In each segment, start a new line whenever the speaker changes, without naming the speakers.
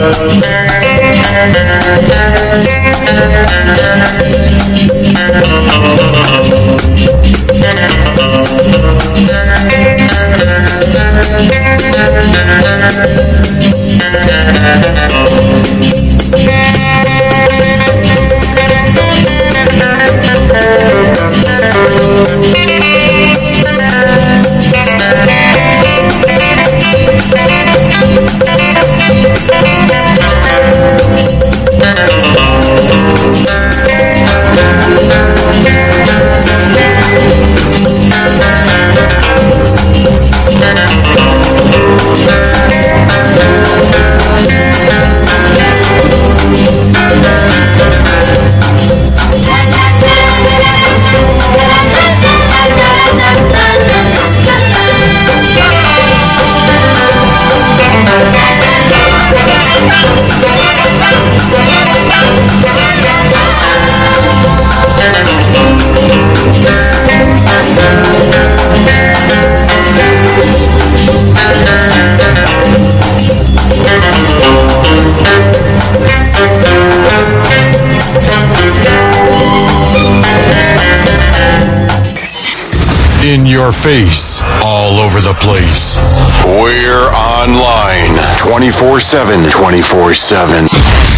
In your face, all over the place. We're online 24/7. 24/7.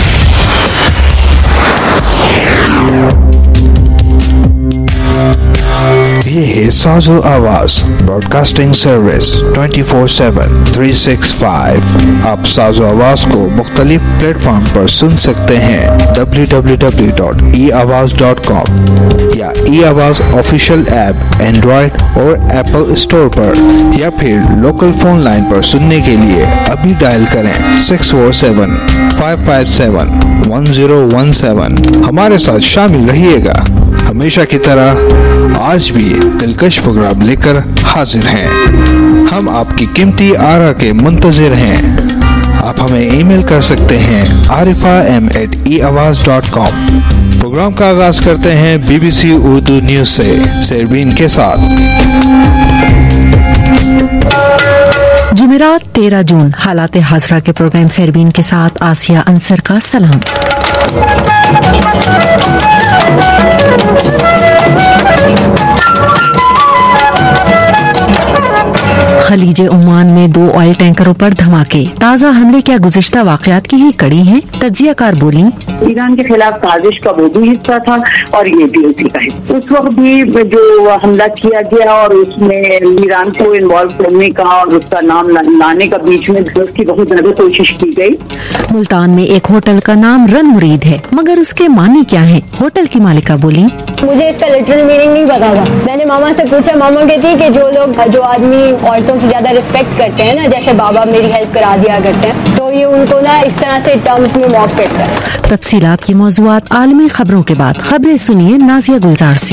ये है साजो आवाज ब्रॉडकास्टिंग सर्विस 24/7 365। आप साजो आवाज को मुख्तलिफ प्लेटफॉर्म पर सुन सकते हैं www.eawaz.com या eawaz ऑफिशियल ऐप एंड्रॉइड और एप्पल स्टोर पर, या फिर लोकल फोन लाइन पर सुनने के लिए अभी डायल करें 647-557-1017। हमारे साथ शामिल रहिएगा। हमेशा की तरह आज भी दिलकश प्रोग्राम लेकर हाजिर हैं। हम आपकी कीमती आरा के मुंतजिर हैं। आप हमें ईमेल कर सकते हैं arifam@eawaz.com। प्रोग्राम का आगाज करते हैं BBC उर्दू न्यूज से शेरबीन के साथ।
जुमेरात 13 जून हालात हाजरा के प्रोग्राम शेरबीन के साथ आसिया अंसर का सलाम। खलीज ओमान में 2 ऑयल टैंकरों पर धमाके। ताज़ा हमले क्या गुज़िश्ता वाक़यात की ही कड़ी है? तज्ज़ियाकार बोली,
ईरान के खिलाफ साजिश का वो भी हिस्सा था और ये भी उसी का है। उस वक्त भी जो हमला किया गया और उसमें ईरान को इन्वॉल्व करने का और उसका नाम लाने का बीच में उसकी बहुत ज्यादा कोशिश की गई।
मुल्तान में एक होटल का नाम रन मुरीद है, मगर उसके मानी क्या है? होटल की मालिका बोली,
मुझे इसका लिटरल मीनिंग नहीं पता था। मैंने मामा से पूछा, मामा कहती है कि जो आदमी औरतों की ज्यादा रिस्पेक्ट करते हैं ना, जैसे बाबा मेरी हेल्प करा दिया करते हैं, तो ये उनको ना इस तरह से टर्म्स में मॉक करता है।
तफसीलात की मौज़ूआत आलमी खबरों के बाद खबरें सुनिए नाजिया गुलजार से।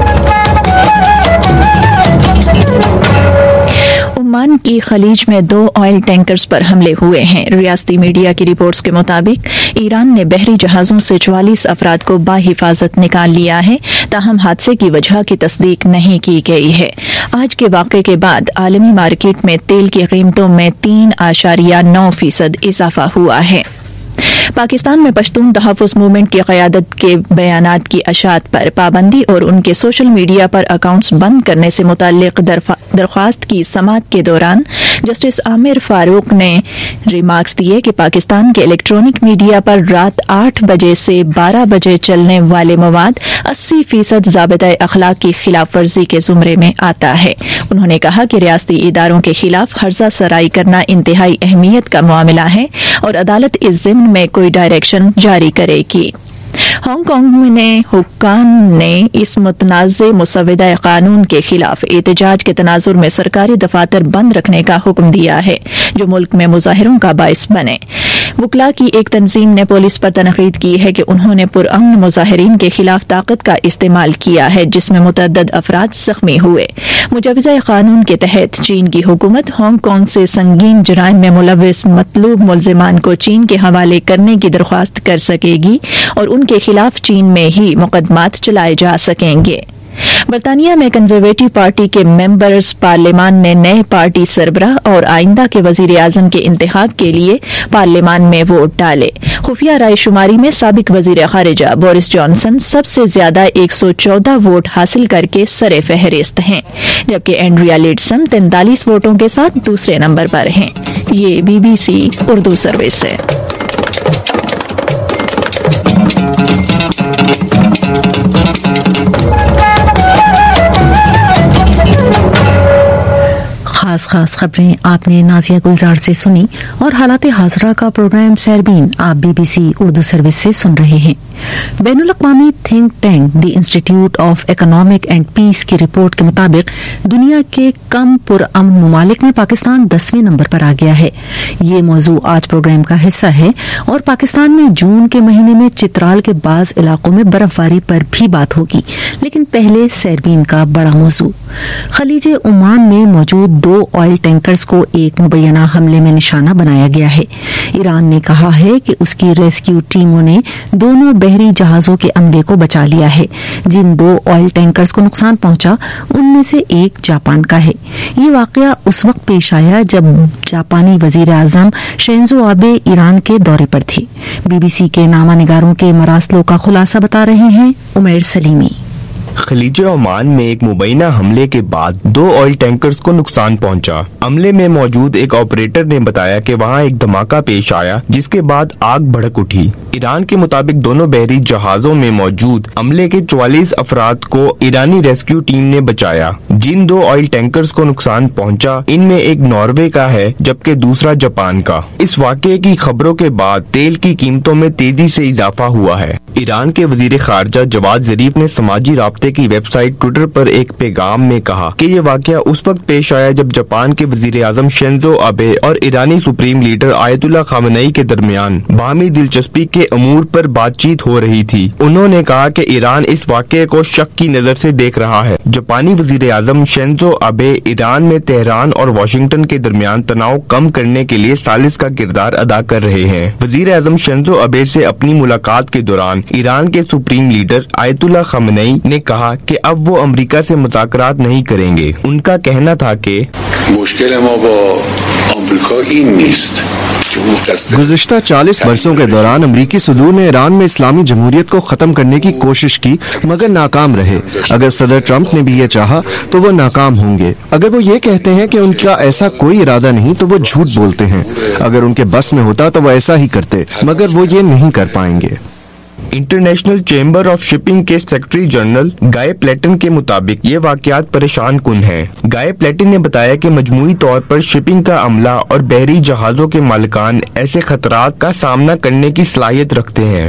ओमान की खलीज में 2 ऑयल टैंकर्स पर हमले हुए हैं। रियासती मीडिया की रिपोर्ट्स के मुताबिक ईरान ने बहरी जहाजों से 44 अफराद को बाहिफाजत निकाल लिया है, ताहम हादसे की वजह की तस्दीक नहीं की गई है। आज के वाक़े के बाद आलमी मार्केट में तेल की कीमतों में 3.9% इजाफा हुआ है। पाकिस्तान में पश्तून तहफ़्फ़ुज़ मूवमेंट की क़यादत के बयानात की अशात पर पाबंदी और उनके सोशल मीडिया पर अकाउंट्स बंद करने से मुताल्लिक़ दरख्वास्त की समाअत के दौरान जस्टिस आमिर फारूक ने रिमार्क्स दिए कि पाकिस्तान के इलेक्ट्रॉनिक मीडिया पर रात 8 बजे से 12 बजे चलने वाले मवाद 80% ज़ाबिता अखलाक की खिलाफ वर्जी के ज़ुमरे में आता है। उन्होंने कहा कि रियासती इदारों के खिलाफ हर्जा सराई करना इंतहाई अहमियत का मामला है और अदालत इस ज़िम्न में कोई डायरेक्शन जारी करेगी। हांगकांग में हुक्काम ने इस मुतनाज़े मुसव्वदा कानून के खिलाफ एहतजाज के तनाजुर में सरकारी दफातर बंद रखने का हुक्म दिया है, जो मुल्क में मुजाहिरों का बाइस बने। वुकला की एक तंजीम ने पुलिस पर तनकीद की है कि उन्होंने पुरअमन मुजाहिरीन के खिलाफ ताकत का इस्तेमाल किया है, जिसमें मुतअद्दिद अफराद जख्मी हुए। मुजवज़ा कानून के तहत चीन की हुकूमत हांगकांग से संगीन जराइम में मुलव्विस मतलूब मुल्ज़िमान को चीन के हवाले करने की दरख्वास्त कर सकेगी और उनके खिलाफ चीन में ही मुकदमात चलाए जा सकेंगे। برطانیہ میں کنزرویٹو پارٹی کے ممبرز پارلیمان نے نئے پارٹی سربراہ اور آئندہ کے وزیر اعظم کے انتخاب کے لیے پارلیمان میں ووٹ ڈالے. خفیہ رائے شماری میں سابق وزیر خارجہ بورس جانسن سب سے زیادہ 114 ووٹ حاصل کر کے سر فہرست ہیں، جبکہ اینڈریا لیڈسم 43 ووٹوں کے ساتھ دوسرے نمبر پر ہیں. یہ BBC اردو سروس ہے.
خاص خبریں آپ نے نازیہ گلزار سے سنی اور حالات حاضرہ کا پروگرام سیربین آپ BBC اردو سروس سے سن رہے ہیں. بین الاقوامی think tank the institute of economic and peace کی رپورٹ کے مطابق دنیا کے کم پرامن ممالک میں پاکستان 10ویں نمبر پر آ گیا ہے. یہ موضوع آج پروگرام کا حصہ ہے اور پاکستان میں جون کے مہینے میں چترال کے بعض علاقوں میں برف باری پر بھی بات ہوگی، لیکن پہلے سیربین کا بڑا موضوع. خلیج عمان میں موجود 2 آئل ٹینکرز کو ایک مبینہ حملے میں نشانہ بنایا گیا ہے. ایران نے کہا ہے کہ اس کی ریسکیو ٹیموں نے دونوں بحری جہازوں کے عملے کو بچا لیا ہے. جن 2 آئل ٹینکرز کو نقصان پہنچا ان میں سے ایک جاپان کا ہے. یہ واقعہ اس وقت پیش آیا جب جاپانی وزیر اعظم شینزو آبے ایران کے دورے پر تھے. BBC کے نامہ نگاروں کے مراسلوں کا خلاصہ بتا رہے ہیں عمیر سلیمی.
خلیج عمان میں ایک مبینہ حملے کے بعد 2 آئل ٹینکرز کو نقصان پہنچا. عملے میں موجود ایک آپریٹر نے بتایا کہ وہاں ایک دھماکہ پیش آیا جس کے بعد آگ بھڑک اٹھی. ایران کے مطابق دونوں بحری جہازوں میں موجود عملے کے 44 افراد کو ایرانی ریسکیو ٹیم نے بچایا. جن 2 آئل ٹینکرز کو نقصان پہنچا ان میں ایک ناروے کا ہے جبکہ دوسرا جاپان کا. اس واقعے کی خبروں کے بعد تیل کی قیمتوں میں تیزی سے اضافہ ہوا ہے. ایران کے وزیر خارجہ جواد ظریف نے سماجی رابطے کی ویب سائٹ ٹویٹر پر ایک پیغام میں کہا کہ یہ واقعہ اس وقت پیش آیا جب جاپان کے وزیر اعظم شینزو آبے اور ایرانی سپریم لیڈر آیت اللہ خامنئی کے درمیان باہمی دلچسپی کے امور پر بات چیت ہو رہی تھی. انہوں نے کہا کہ ایران اس واقعے کو شک کی نظر سے دیکھ رہا ہے. جاپانی وزیر اعظم شینزو آبے ایران میں تہران اور واشنگٹن کے درمیان تناؤ کم کرنے کے لیے ثالث کا کردار ادا کر رہے ہیں. وزیر اعظم شینزو آبے سے اپنی ملاقات کے دوران ایران کے سپریم لیڈر آیت اللہ خامنئی نے کہا کہ اب وہ امریکہ سے مذاکرات نہیں کریں گے. ان کا کہنا تھا کہ
گزشتہ 40 برسوں کے دوران امریکی صدور نے ایران میں اسلامی جمہوریت کو ختم کرنے کی کوشش کی مگر ناکام رہے. اگر صدر ٹرمپ نے بھی یہ چاہا تو وہ ناکام ہوں گے. اگر وہ یہ کہتے ہیں کہ ان کا ایسا کوئی ارادہ نہیں تو وہ جھوٹ بولتے ہیں. اگر ان کے بس میں ہوتا تو وہ ایسا ہی کرتے مگر وہ یہ نہیں کر پائیں گے.
انٹرنیشنل چیمبر آف شپنگ کے سیکرٹری جنرل گائے پلیٹن کے مطابق یہ واقعات پریشان کن ہیں. گائے پلیٹن نے بتایا کہ مجموعی طور پر شپنگ کا عملہ اور بحری جہازوں کے مالکان ایسے خطرات کا سامنا کرنے کی صلاحیت رکھتے ہیں.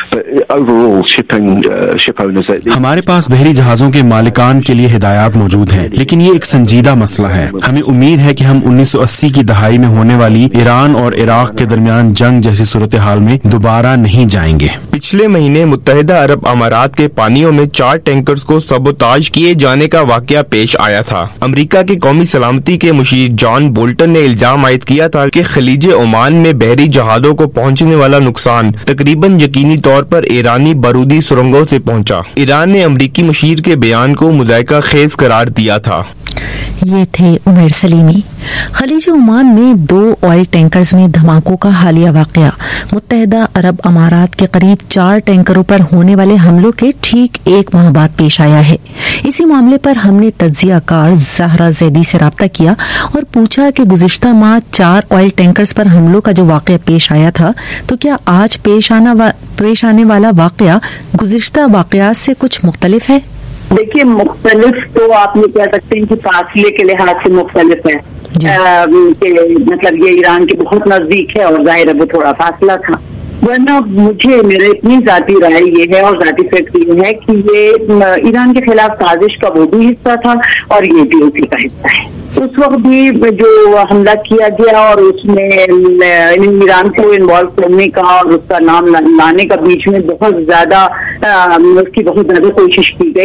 ہمارے پاس بحری جہازوں کے مالکان کے لیے ہدایات موجود ہیں، لیکن یہ ایک سنجیدہ مسئلہ ہے. ہمیں امید ہے کہ ہم 1980 کی دہائی میں ہونے والی ایران اور عراق کے درمیان جنگ جیسی صورتحال میں دوبارہ نہیں جائیں گے.
پچھلے مہینے متحدہ عرب امارات کے پانیوں میں 4 ٹینکرز کو سبوتاژ کیے جانے کا واقعہ پیش آیا تھا. امریکہ کے قومی سلامتی کے مشیر جان بولٹن نے الزام عائد کیا تھا کہ خلیج عمان میں بحری جہازوں کو پہنچنے والا نقصان تقریباً یقینی طور پر ایرانی بارودی سرنگوں سے پہنچا. ایران نے امریکی مشیر کے بیان کو مضحکہ خیز قرار دیا تھا.
یہ تھے عمیر سلیمی. خلیج عمان میں 2 آئل ٹینکرز میں دھماکوں کا حالیہ واقعہ. متحدہ عرب امارات کے قریب 4 ٹینکروں پر ہونے والے حملوں کے ٹھیک 1 ماہ بعد پیش آیا ہے. اسی معاملے پر ہم نے تجزیہ کار زہرا زیدی سے رابطہ کیا اور پوچھا کہ گزشتہ ماہ 4 آئل ٹینکرز پر حملوں کا جو واقعہ پیش آیا تھا تو کیا آج پیش آنے والا واقعہ گزشتہ واقعات سے کچھ مختلف ہے؟
دیکھیے، مختلف تو آپ یہ کہہ سکتے ہیں کہ فاصلے کے لحاظ سے مختلف ہے. کہ مطلب یہ ایران کے بہت نزدیک ہے اور ظاہر ہے وہ تھوڑا فاصلہ تھا. ورنہ مجھے میرے اتنی ذاتی رائے یہ ہے اور ذاتی فکر یہ ہے کہ یہ ایران کے خلاف سازش کا وہ بھی حصہ تھا اور یہ بھی اسی کا حصہ ہے. اس وقت بھی جو حملہ کیا گیا اور اس میں ایران کو انوالو کرنے کا اور اس کا نام لانے کا بیچ میں بہت زیادہ اس کی بہت زیادہ کوشش کی گئی.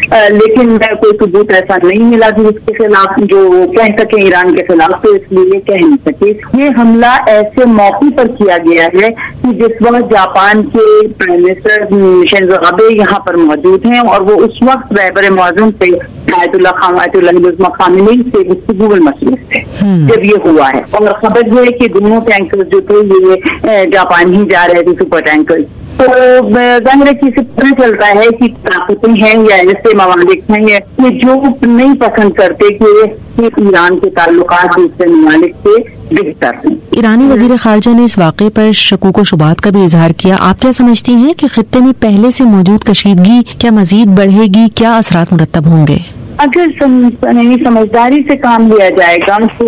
لیکن کوئی ثبوت ایسا نہیں ملا کہ اس کے خلاف جو کہہ سکیں ایران کے خلاف، تو اس لیے کہہ نہیں سکے۔ یہ حملہ ایسے موقع پر کیا گیا ہے کہ جس وقت جاپان کے پرائم منسٹر شنزو آبے یہاں پر موجود ہیں اور وہ اس وقت رہبر معظم سے آیت اللہ خامنئی سے گفتگو میں مصروف تھے جب یہ ہوا ہے۔ اور خبر یہ ہے کہ دونوں ٹینکر جو تھے یہ جاپان ہی جا رہے تھے، سپر ٹینکر۔ تو ظاہر ہے کہ اسے پتہ چلتا ہے کہ طاقتیں ہیں یا ایسے ممالک ہیں کہ جو نہیں پسند کرتے کہ ایران کے تعلقات دوسرے ممالک سے بہتر ہیں۔
ایرانی وزیر خارجہ نے اس واقعے پر شکوک و شبہات کا بھی اظہار کیا۔ آپ کیا سمجھتی ہیں کہ خطے میں پہلے سے موجود کشیدگی کیا مزید بڑھے گی؟ کیا اثرات مرتب ہوں گے؟
اگر سمجھداری سے کام لیا جائے گا تو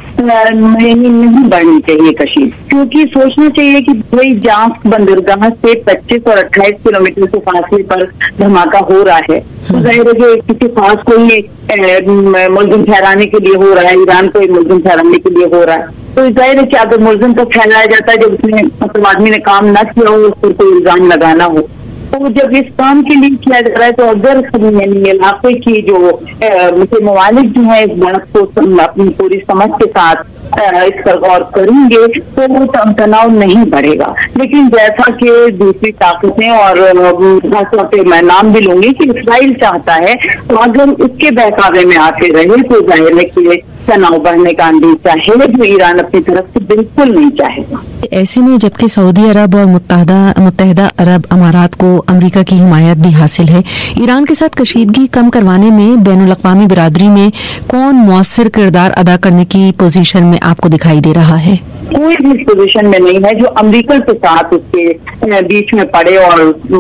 نہیں بڑھنی چاہیے کشید، کیونکہ سوچنا چاہیے کہ بھائی جانس بندرگاہ سے 25 اور 28 کلومیٹر کے فاصلے پر دھماکہ ہو رہا ہے، تو ظاہر ہے کہ کسی خاص کوئی ملزم ٹھہرانے کے لیے ہو رہا ہے، ایران کو ملزم ٹھہرانے کے لیے ہو رہا ہے۔ تو ظاہر ہے کہ اگر ملزم تک ٹھہرایا جاتا ہے جب اس نے مطلب آدمی نے کام نہ کیا ہو، اس پر کوئی الزام لگانا ہو، تو جب اس کام کے لیے کیا جا رہا ہے تو اگر علاقے کی جو ممالک جو ہیں اس بات کو اپنی پوری سمجھ کے ساتھ اس پر غور کریں گے تو وہ تناؤ نہیں بڑھے گا۔ لیکن جیسا کہ دوسری طاقتیں اور خاص طور پہ میں نام بھی لوں گی کہ اسرائیل چاہتا ہے، تو اگر اس کے بہکاوے میں آتے رہے تو ظاہر ہے کہ تناؤ بڑھنے کا اندیشہ ہے جو ایران اپنی طرف سے بالکل نہیں چاہے گا۔
ایسے میں جبکہ سعودی عرب اور متحدہ عرب امارات کو امریکہ کی حمایت بھی حاصل ہے، ایران کے ساتھ کشیدگی کم کروانے میں بین الاقوامی برادری میں کون مؤثر کردار ادا کرنے کی پوزیشن میں آپ کو دکھائی دے رہا ہے؟
کوئی بھی اس پوزیشن میں نہیں ہے جو امریکہ کے ساتھ اس کے بیچ میں پڑے اور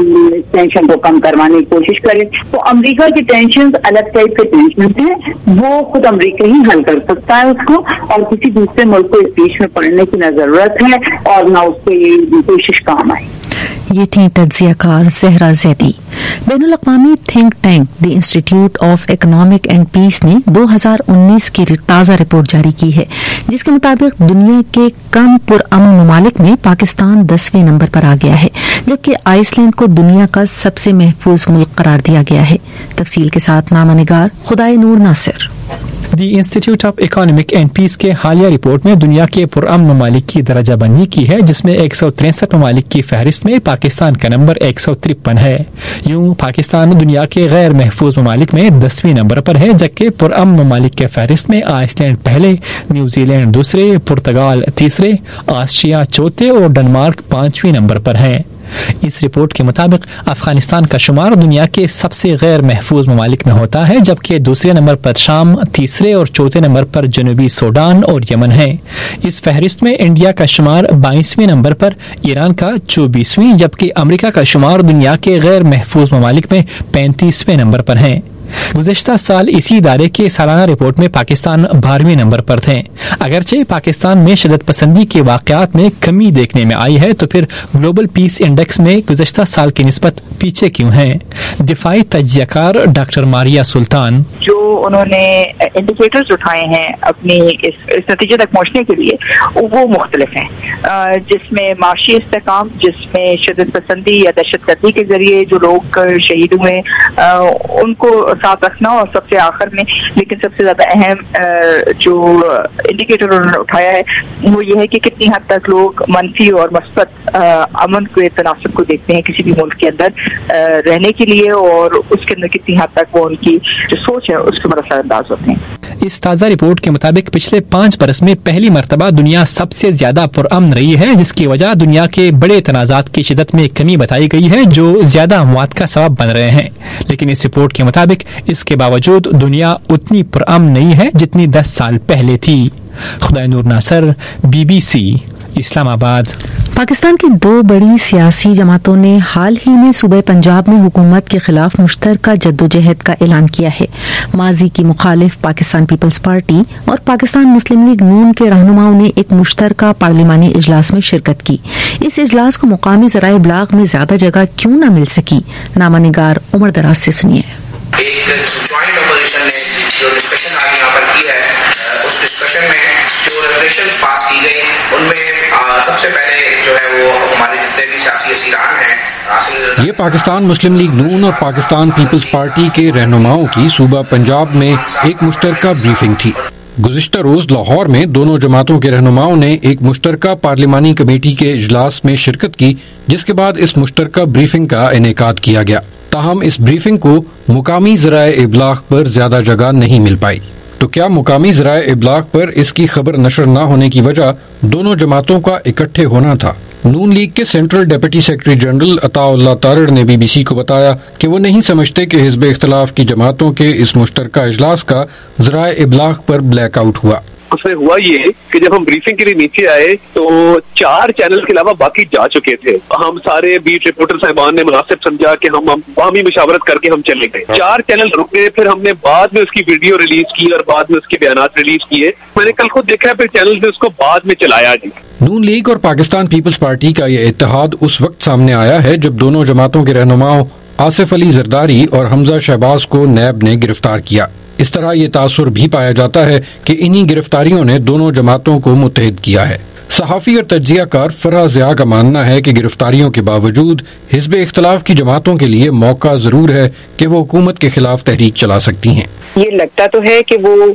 ٹینشن کو کم کروانے کی کوشش کرے۔ تو امریکہ کی ٹینشن الگ ٹائپ کے ٹینشن ہیں، وہ خود امریکہ ہی حل کر سکتا ہے اس کو، اور کسی دوسرے ملک کو اس بیچ میں پڑنے کی نہ ضرورت ہے اور نہ اس کی کوشش کام آئے۔
یہ تھی تجزیہ کار زہرا زیدی۔ بین الاقوامی think tank the institute of economic and peace نے 2019 کی تازہ رپورٹ جاری کی ہے، جس کے مطابق دنیا کے کم پرامن ممالک میں پاکستان 10ویں نمبر پر آ گیا ہے، جبکہ آئس لینڈ کو دنیا کا سب سے محفوظ ملک قرار دیا گیا ہے۔ تفصیل کے ساتھ نامہ نگار Khudai Noor Nasir.
The institute of economic and peace کے حالیہ رپورٹ میں دنیا کے پرامن ممالک کی درجہ بندی کی ہے، جس میں 163 ممالک کی فہرست میں پاکستان کا نمبر 153 ہے۔ یوں پاکستان دنیا کے غیر محفوظ ممالک میں 10ویں نمبر پر ہے، جبکہ پرامن ممالک کے فہرست میں آئس لینڈ پہلے، نیوزی لینڈ دوسرے، پرتگال تیسرے، آسٹریا چوتھے اور ڈنمارک 5ویں نمبر پر ہے۔ اس رپورٹ کے مطابق افغانستان کا شمار دنیا کے سب سے غیر محفوظ ممالک میں ہوتا ہے، جبکہ دوسرے نمبر پر شام، تیسرے اور چوتھے نمبر پر جنوبی سوڈان اور یمن ہے۔ اس فہرست میں انڈیا کا شمار 22ویں نمبر پر، ایران کا 24ویں، جبکہ امریکہ کا شمار دنیا کے غیر محفوظ ممالک میں 35ویں نمبر پر ہے۔ گزشتہ سال اسی ادارے کے سالانہ رپورٹ میں پاکستان 12ویں نمبر پر تھے۔ اگرچہ پاکستان میں شدت پسندی کے واقعات میں کمی دیکھنے میں آئی ہے، تو پھر گلوبل پیس انڈیکس میں گزشتہ سال کی نسبت پیچھے کیوں ہیں؟ دفاعی تجزیہ کار ڈاکٹر ماریا سلطان۔
جو انہوں نے انڈیکیٹرز اٹھائے ہیں اپنی اس نتیجے تک پہنچنے کے لیے، وہ مختلف ہیں، جس میں معاشی استحکام، جس میں شدت پسندی یا دہشت گردی کے ذریعے جو لوگ شہید ہوئے ان کو ساتھ رکھنا، اور سب سے آخر میں لیکن سب سے زیادہ اہم جو انڈیکیٹر انہوں نے اٹھایا ہے وہ یہ ہے کہ کتنی حد تک لوگ منفی اور مثبت امن کے تناسب کو دیکھتے ہیں کسی بھی ملک کے اندر رہنے کے لیے، اور اس کے اندر کتنی حد تک وہ ان کی جو سوچ ہے اس کے اثر انداز ہوتے ہیں۔
اس تازہ رپورٹ کے مطابق پچھلے 5 برس میں پہلی مرتبہ دنیا سب سے زیادہ پرامن رہی ہے، جس کی وجہ دنیا کے بڑے تنازعات کی شدت میں کمی بتائی گئی ہے، جو زیادہ اموات کا سبب بن رہے ہیں۔ لیکن اس رپورٹ کے مطابق اس کے باوجود دنیا اتنی پرامن نہیں ہے جتنی 10 سال پہلے تھی۔ خدائے نور ناصر، BBC، اسلام آباد۔
پاکستان کی 2 بڑی سیاسی جماعتوں نے حال ہی میں صوبہ پنجاب میں حکومت کے خلاف مشترکہ جدوجہد کا اعلان کیا ہے۔ ماضی کی مخالف پاکستان پیپلز پارٹی اور پاکستان مسلم لیگ نون کے رہنماؤں نے ایک مشترکہ پارلیمانی اجلاس میں شرکت کی۔ اس اجلاس کو مقامی ذرائع ابلاغ میں زیادہ جگہ کیوں نہ مل سکی؟ نامہ نگار عمر دراز سے سنیے۔
ایک جوائنٹ اپوزیشن نے جو ڈسکشن آج یہاں پر کی ہے، اس ڈسکشن میں جو ریزولوشن پاس کی گئی ان میں سب سے پہلے جو ہے وہ ہمارے جتنے بھی سیاسی اسیران ہیں
یہ پاکستان مسلم لیگ نون اور پاکستان پیپلز پارٹی کے رہنماؤں کی صوبہ پنجاب میں ایک مشترکہ بریفنگ تھی۔ گزشتہ روز لاہور میں دونوں جماعتوں کے رہنماؤں نے ایک مشترکہ پارلیمانی کمیٹی کے اجلاس میں شرکت کی، جس کے بعد اس مشترکہ بریفنگ کا انعقاد کیا گیا۔ تاہم اس بریفنگ کو مقامی ذرائع ابلاغ پر زیادہ جگہ نہیں مل پائی۔ تو کیا مقامی ذرائع ابلاغ پر اس کی خبر نشر نہ ہونے کی وجہ دونوں جماعتوں کا اکٹھے ہونا تھا؟ نون لیگ کے central deputy secretary general Ata Ullah Tarar نے بی بی سی کو بتایا کہ وہ نہیں سمجھتے کہ حزب اختلاف کی جماعتوں کے اس مشترکہ اجلاس کا ذرائع ابلاغ پر بلیک آؤٹ ہوا۔
اس میں ہوا یہ کہ جب ہم بریفنگ کے لیے نیچے آئے تو 4 چینل کے علاوہ باقی جا چکے تھے۔ ہم سارے بیٹ رپورٹر صاحبان نے مناسب سمجھا کہ ہم باہمی مشاورت کر کے ہم چلے گئے۔ 4 چینل رک گئے، پھر ہم نے بعد میں اس کی ویڈیو ریلیز کی اور بعد میں اس کے بیانات ریلیز کیے۔ میں نے کل خود دیکھا، پھر چینل نے اس کو بعد میں چلایا جی۔
نون لیگ اور پاکستان پیپلز پارٹی کا یہ اتحاد اس وقت سامنے آیا ہے جب دونوں جماعتوں کے رہنماؤں آصف علی زرداری اور حمزہ شہباز کو نیب نے گرفتار کیا۔ اس طرح یہ تاثر بھی پایا جاتا ہے کہ انہی گرفتاریوں نے دونوں جماعتوں کو متحد کیا ہے۔ صحافی اور تجزیہ کار فرح ضیاء کا ماننا ہے کہ گرفتاریوں کے باوجود حزب اختلاف کی جماعتوں کے لیے موقع ضرور ہے کہ وہ حکومت کے خلاف تحریک چلا سکتی ہیں۔
یہ لگتا تو ہے کہ وہ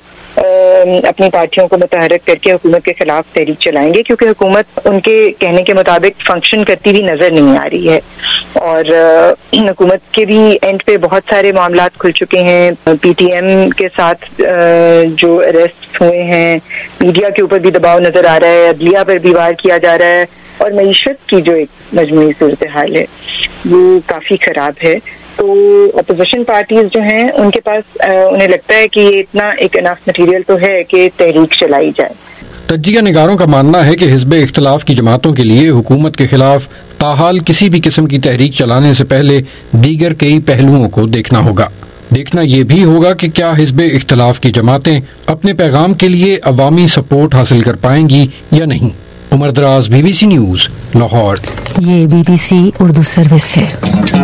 اپنی پارٹیوں کو متحرک کر کے حکومت کے خلاف تحریک چلائیں گے، کیونکہ حکومت ان کے کہنے کے مطابق فنکشن کرتی ہوئی نظر نہیں آ رہی ہے، اور حکومت کے بھی اینڈ پہ بہت سارے معاملات کھل چکے ہیں۔ پی ٹی ایم کے ساتھ جو اریسٹ ہوئے ہیں، میڈیا کے اوپر بھی دباؤ نظر آ رہا ہے، عدلیہ پر بھی وار کیا جا رہا ہے، اور معیشت کی جو ایک مجموعی صورتحال ہے وہ کافی خراب ہے۔ تو اپوزیشن پارٹیز جو ہیں ان کے پاس انہیں لگتا ہے کہ یہ اتنا ایک انف مٹیریل تو ہے کہ تحریک چلائی جائے۔
تجزیہ نگاروں کا ماننا ہے کہ حزب اختلاف کی جماعتوں کے لیے حکومت کے خلاف تاحال کسی بھی قسم کی تحریک چلانے سے پہلے دیگر کئی پہلوؤں کو دیکھنا ہوگا۔ دیکھنا یہ بھی ہوگا کہ کیا حزب اختلاف کی جماعتیں اپنے پیغام کے لیے عوامی سپورٹ حاصل کر پائیں گی یا نہیں۔ Umar Daraz, B B C news, Lahore.
یہ B B C Urdu service ہے۔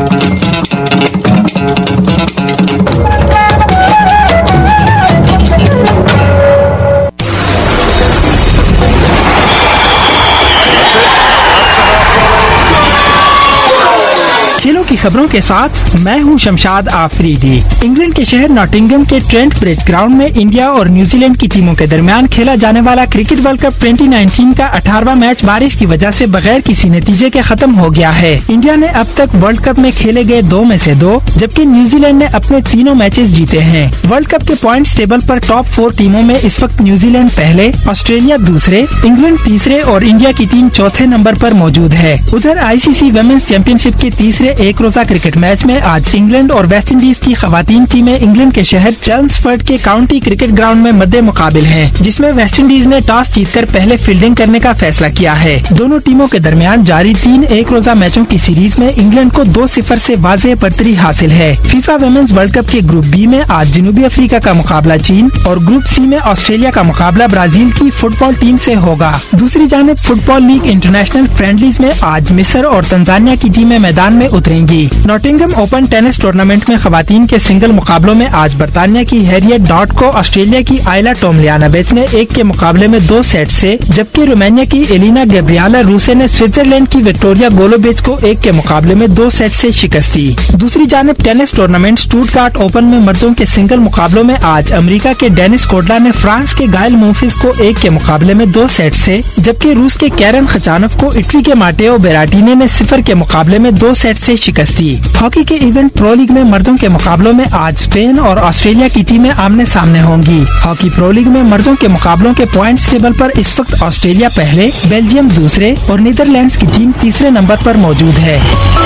کھیلوں کی خبروں کے ساتھ میں ہوں شمشاد آفریدی۔ انگلینڈ کے شہر ناٹنگم کے ٹرینٹ برج گراؤنڈ میں انڈیا اور نیوزی لینڈ کی ٹیموں کے درمیان کھیلا جانے والا کرکٹ ورلڈ کپ 2019 کا 18واں میچ بارش کی وجہ سے بغیر کسی نتیجے کے ختم ہو گیا ہے۔ انڈیا نے اب تک ورلڈ کپ میں کھیلے گئے 2 میں سے 2، جبکہ نیوزی لینڈ نے اپنے 3 میچز جیتے ہیں۔ ورلڈ کپ کے پوائنٹس ٹیبل پر ٹاپ 4 ٹیموں میں اس وقت نیوزی لینڈ پہلے، آسٹریلیا دوسرے، انگلینڈ تیسرے اور انڈیا کی ٹیم چوتھے نمبر پر موجود ہے۔ ادھر آئی سی سی ویمنز چیمپئن شپ کے تیسرے ایک روزہ کرکٹ میچ میں آج انگلینڈ اور ویسٹ انڈیز کی خواتین ٹیمیں انگلینڈ کے شہر چیلمسفرڈ کے کاؤنٹی کرکٹ گراؤنڈ میں مد مقابل ہیں، جس میں ویسٹ انڈیز نے ٹاس جیت کر پہلے فیلڈنگ کرنے کا فیصلہ کیا ہے۔ دونوں ٹیموں کے درمیان جاری 3 ایک روزہ میچوں کی سیریز میں انگلینڈ کو 2-0 سے واضح برتری حاصل ہے۔ فیفا ویمنز ورلڈ کپ کے گروپ بی میں آج جنوبی افریقہ کا مقابلہ چین اور گروپ سی میں آسٹریلیا کا مقابلہ برازیل کی فٹ بال ٹیم سے ہوگا۔ دوسری جانب football league international friendlies میں آج مصر اور تنزانیہ کی ٹیمیں میدان میں اتریں گی۔ ناٹنگم اوپن ٹینس ٹورنامنٹ میں خواتین کے سنگل مقابلوں میں آج برطانیہ کی ہیریٹ ڈاٹ کو آسٹریلیا کی آئلا ٹوملیانویچ نے 1 کے مقابلے میں 2 سیٹ سے، جبکہ رومانیہ کی ایلینا گیبریالا روسے نے سوئٹزرلینڈ کی وکٹوریا گولوبیچ کو 1 کے مقابلے میں 2 سیٹ سے شکست دی۔ دوسری جانب ٹینس ٹورنامنٹ سٹوٹگارٹ اوپن میں مردوں کے سنگل مقابلوں میں آج امریکہ کے ڈینس کوڈلا نے فرانس کے گائل مونفز کو 1 کے مقابلے میں 2 سیٹ سے، جبکہ روس کے کیرن خچانوف کو اٹلی کے ماٹیو بیراٹینی نے 0 کے مقابلے میں 2 سیٹ سے شکست دی۔ ہاکی کے ایونٹ پرو لیگ میں مردوں کے مقابلوں میں آج اسپین اور آسٹریلیا کی ٹیمیں آمنے سامنے ہوں گی۔ ہاکی پرو لیگ میں مردوں کے مقابلوں کے پوائنٹس ٹیبل پر اس وقت آسٹریلیا پہلے، بیلجیم دوسرے اور نیدرلینڈز کی ٹیم تیسرے نمبر پر موجود ہے۔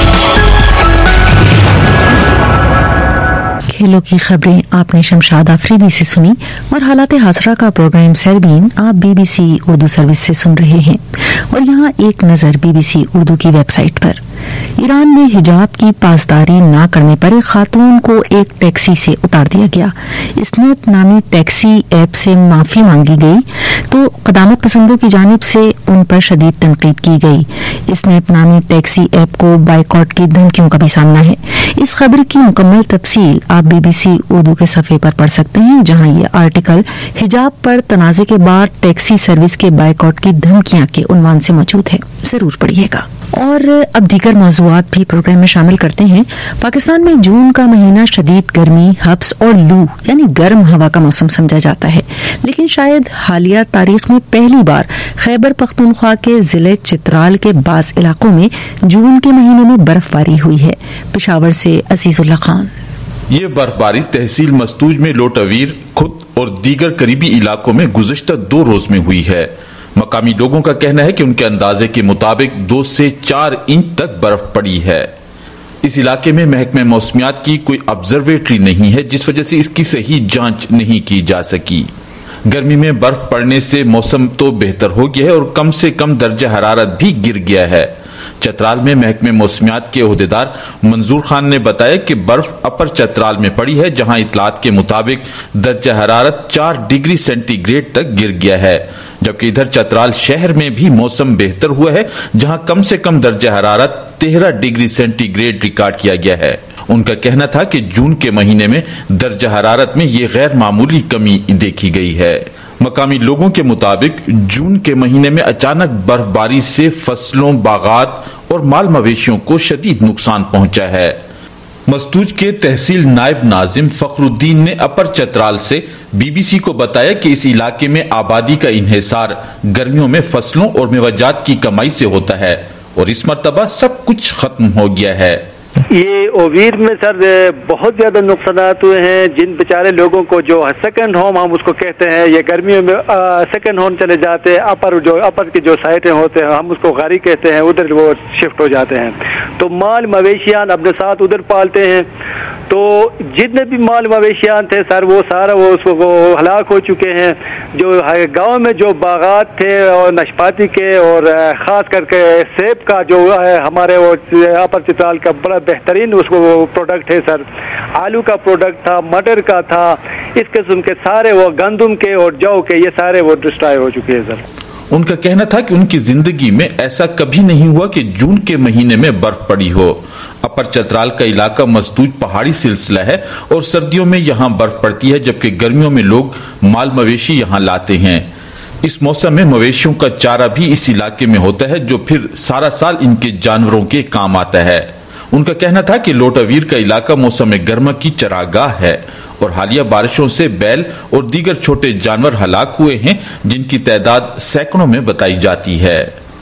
کھیلوں کی خبریں آپ نے شمشاد آفریدی سے سنی، اور حالات حاضرہ کا پروگرام سیربین آپ B B C Urdu service سے سن رہے ہیں۔ اور یہاں ایک نظر بی بی سی اردو کی ویب سائٹ پر۔ ایران میں حجاب کی پاسداری نہ کرنے پر ایک خاتون کو ایک ٹیکسی سے اتار دیا گیا۔ اسنیپ نامی ٹیکسی ایپ سے معافی مانگی گئی تو قدامت پسندوں کی جانب سے ان پر شدید تنقید کی گئی۔ اسنیپ نامی ٹیکسی ایپ کو بائیکاٹ کی دھمکیوں کا بھی سامنا ہے۔ اس خبر کی مکمل تفصیل آپ بی بی سی اردو کے صفحے پر پڑھ سکتے ہیں، جہاں یہ آرٹیکل حجاب پر تنازع کے بعد ٹیکسی سروس کے بائیکاٹ کی دھمکیاں کے عنوان سے موجود ہے۔ ضرور پڑھیے گا۔ اور اب دیگر موضوعات بھی پروگرام میں شامل کرتے ہیں۔ پاکستان میں جون کا مہینہ شدید گرمی، ہبس اور لو یعنی گرم ہوا کا موسم سمجھا جاتا ہے، لیکن شاید حالیہ تاریخ میں پہلی بار خیبر پختونخوا کے ضلع چترال کے بعض علاقوں میں جون کے مہینے میں برف باری ہوئی ہے۔ پشاور سے عزیز اللہ خان۔
یہ برف باری تحصیل مستوج میں لوٹاویر، خود اور دیگر قریبی علاقوں میں گزشتہ 2 روز میں ہوئی ہے۔ مقامی لوگوں کا کہنا ہے کہ ان کے اندازے کے مطابق 2 سے 4 انچ تک برف پڑی ہے۔ اس علاقے میں محکمہ موسمیات کی کوئی آبزرویٹری نہیں ہے، جس وجہ سے اس کی صحیح جانچ نہیں کی جا سکی۔ گرمی میں برف پڑنے سے موسم تو بہتر ہو گیا ہے اور کم سے کم درجہ حرارت بھی گر گیا ہے۔ چترال میں محکمہ موسمیات کے عہدیدار منظور خان نے بتایا کہ برف اپر چترال میں پڑی ہے، جہاں اطلاعات کے مطابق درجہ حرارت 4 ڈگری سینٹی گریڈ تک گر گیا ہے، جبکہ ادھر چترال شہر میں بھی موسم بہتر ہوا ہے، جہاں کم سے کم درجہ حرارت 13 ڈگری سینٹی گریڈ ریکارڈ کیا گیا ہے۔ ان کا کہنا تھا کہ جون کے مہینے میں درجہ حرارت میں یہ غیر معمولی کمی دیکھی گئی ہے۔ مقامی لوگوں کے مطابق جون کے مہینے میں اچانک برف باری سے فصلوں، باغات اور مال مویشیوں کو شدید نقصان پہنچا ہے۔ مستوج کے تحصیل نائب ناظم فخر الدین نے اپر چترال سے BBC کو بتایا کہ اس علاقے میں آبادی کا انحصار گرمیوں میں فصلوں اور میوہ کی کمائی سے ہوتا ہے اور اس مرتبہ سب کچھ ختم ہو گیا ہے۔
یہ اویر میں سر بہت زیادہ نقصانات ہوئے ہیں، جن بیچارے لوگوں کو جو سیکنڈ ہوم ہم اس کو کہتے ہیں، یہ گرمیوں میں سیکنڈ ہوم چلے جاتے ہیں، اپر کی جو سائٹیں ہوتے ہیں ہم اس کو غاری کہتے ہیں، ادھر وہ شفٹ ہو جاتے ہیں، تو مال مویشیان اپنے ساتھ ادھر پالتے ہیں، تو جتنے بھی مال مویشیان تھے سر وہ سارا وہ اس کو ہلاک ہو چکے ہیں۔ جو گاؤں میں جو باغات تھے اور نشپاتی کے اور خاص کر کے سیب کا جو ہے ہمارے وہ اپر چترال کا بڑا بہترین اس کو پروڈکٹ ہے سر، آلو کا پروڈکٹ تھا، مٹر کا تھا، اس قسم کے سارے وہ گندم کے اور جو کے یہ سارے وہ ڈسٹرائے ہو چکے ہیں سر۔
ان کا کہنا تھا کہ ان کی زندگی میں ایسا کبھی نہیں ہوا کہ جون کے مہینے میں برف پڑی ہو۔ اپر چترال کا علاقہ مستوج پہاڑی سلسلہ ہے اور سردیوں میں یہاں برف پڑتی ہے، جبکہ گرمیوں میں لوگ مال مویشی یہاں لاتے ہیں۔ اس موسم میں مویشیوں کا چارہ بھی اس علاقے میں ہوتا ہے، جو پھر سارا سال ان کے جانوروں کے کام آتا ہے۔ ان کا کہنا تھا کہ لوٹاویر کا علاقہ موسم گرما کی چراگاہ ہے اور حالیہ بارشوں سے بیل اور دیگر چھوٹے جانور ہلاک ہوئے ہیں، جن کی تعداد سینکڑوں میں بتائی جاتی ہے۔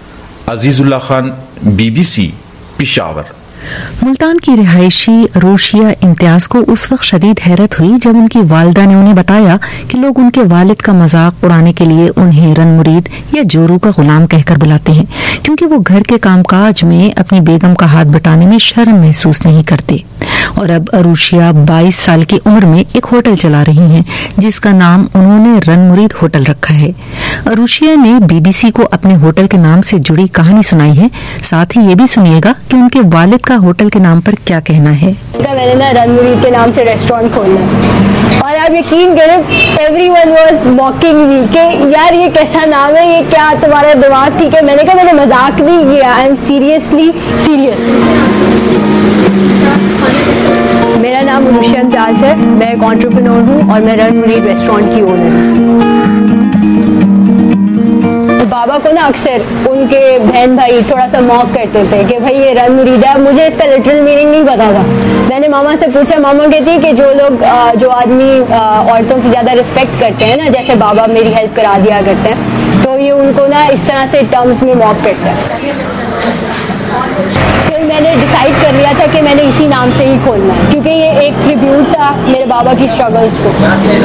عزیز اللہ خان، BBC، پشاور۔
ملتان کی رہائشی روشیہ امتیاز کو اس وقت شدید حیرت ہوئی جب ان کی والدہ نے انہیں بتایا کہ لوگ ان کے والد کا مذاق اڑانے کے لیے انہیں رن مرید یا جورو کا غلام کہہ کر بلاتے ہیں، کیونکہ وہ گھر کے کام کاج میں اپنی بیگم کا ہاتھ بٹانے میں شرم محسوس نہیں کرتے۔ اور اب اروشیا 22 سال کی عمر میں ایک ہوٹل چلا رہی ہیں جس کا نام انہوں نے رن مرید ہوٹل رکھا ہے۔ اروشیا نے BBC کو اپنے ہوٹل کے نام سے جڑی کہانی سنائی ہے، ساتھ ہی یہ بھی سنیے گا کہ ان کے والد کا ہوٹل کے نام پر کیا کہنا ہے۔
میں نے نا رن مرید کے نام سے ریسٹورینٹ کھولنا ہے اور آپ یقین کریں everyone was mocking me کہ یار یہ کیسا نام ہے، یہ کیا تمہارا دماغ ٹھیک ہے؟ میں نے کہا میں نے مذاق نہیں کیا، آئی ایم سیریسلی سیریس۔ میرا نام اروشیا امتیاز ہے، میں ایک انٹرپرینور ہوں اور میں رن مرید ریسٹورینٹ کی اونر ہوں۔ بابا کو نا اکثر ان کے بہن بھائی تھوڑا سا موک کرتے تھے کہ بھائی یہ رن مرید ہے، مجھے اس کا لٹرل میننگ نہیں پتا تھا۔ میں نے ماما سے پوچھا، ماما کہتی ہے کہ جو آدمی عورتوں کی زیادہ رسپیکٹ کرتے ہیں نا، جیسے بابا میری ہیلپ کرا دیا کرتے ہیں، تو یہ ان کو نا اس طرح سے ٹرمز میں موک کرتا ہے۔ پھر میں نے ڈیسائیڈ کر لیا تھا کہ میں نے اسی نام سے ہی کھولنا ہے، کیونکہ یہ ایک ٹریبیوٹ تھا میرے بابا کی اسٹرگلز کو۔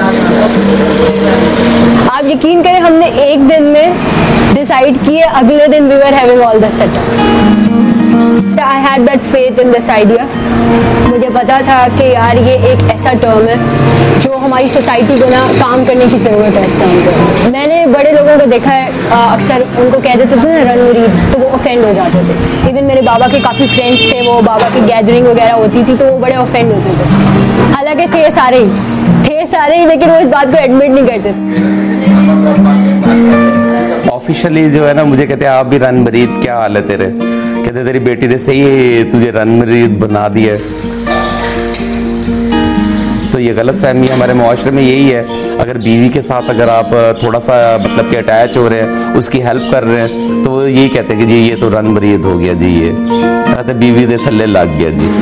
آپ یقین کریں ہم نے ایک دن میں ڈیسائیڈ کیے، اگلے دن وی were having all the setup. I had that faith in this idea. مجھے پتا تھا کہ یار یہ ایک ایسا ٹرم ہے جو ہماری سوسائٹی کو نا کام کرنے کی ضرورت ہے اس ٹرم پہ۔ میں نے بڑے لوگوں کو دیکھا ہے، اکثر ان کو کہہ دیتے تھے نا رن مرید، تو وہ اوفینڈ ہو جاتے تھے۔ ایون میرے بابا کے کافی فرینڈس تھے، وہ بابا کی گیدرنگ وغیرہ ہوتی تھی تو وہ بڑے اوفینڈ ہوتے تھے، حالانکہ تھے سارے ہی لیکن وہ اس بات کو ایڈمٹ نہیں کرتے تھے۔
آفیشلی جو ہے نا مجھے کہتے ہیں آپ بھی رن مرید، کیا حال ہے تیرے؟ کہتے تیری بیٹی نے صحیح تجھے رن مرید بنا دیا ہے۔ تو یہ غلط فہمی ہمارے معاشرے میں یہی ہے. اگر بیوی کے ساتھ اگر آپ تھوڑا سا مطلب کہ اٹیچ ہو رہے ہیں, اس کی ہیلپ کر رہے ہیں, تو وہ یہی کہتے ہیں کہ جی یہ تو رن مرید ہو گیا, جی یہ کہتے بیوی دے تھلے لگ گیا. جی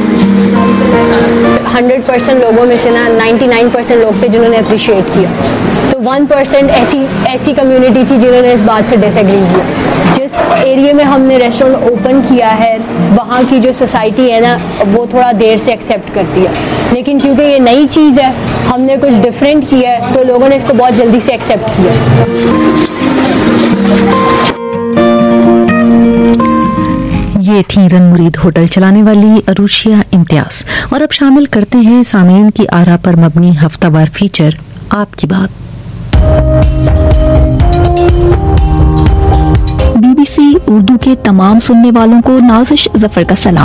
100% لوگوں میں سے نا 99% لوگ تھے جنہوں نے اپریشیٹ کیا, تو 1% ایسی کمیونٹی تھی جنہوں نے اس بات سے ڈس ایگری کیا. جس ایریے میں ہم نے ریسٹورینٹ اوپن کیا ہے وہاں کی جو سوسائٹی ہے نا وہ تھوڑا دیر سے ایکسیپٹ کرتی ہے, لیکن کیونکہ یہ نئی چیز ہے, ہم نے کچھ ڈفرینٹ کیا ہے, تو لوگوں نے اس کو بہت جلدی سے ایکسیپٹ کیا.
یہ تھی رن مرید ہوٹل چلانے والی عروشیہ امتیاز. اور اب شامل کرتے ہیں سامعین کی آراء پر مبنی ہفتہ وار فیچر آپ کی بات.
بی بی سی اردو کے تمام سننے والوں کو نازش ظفر کا سلام.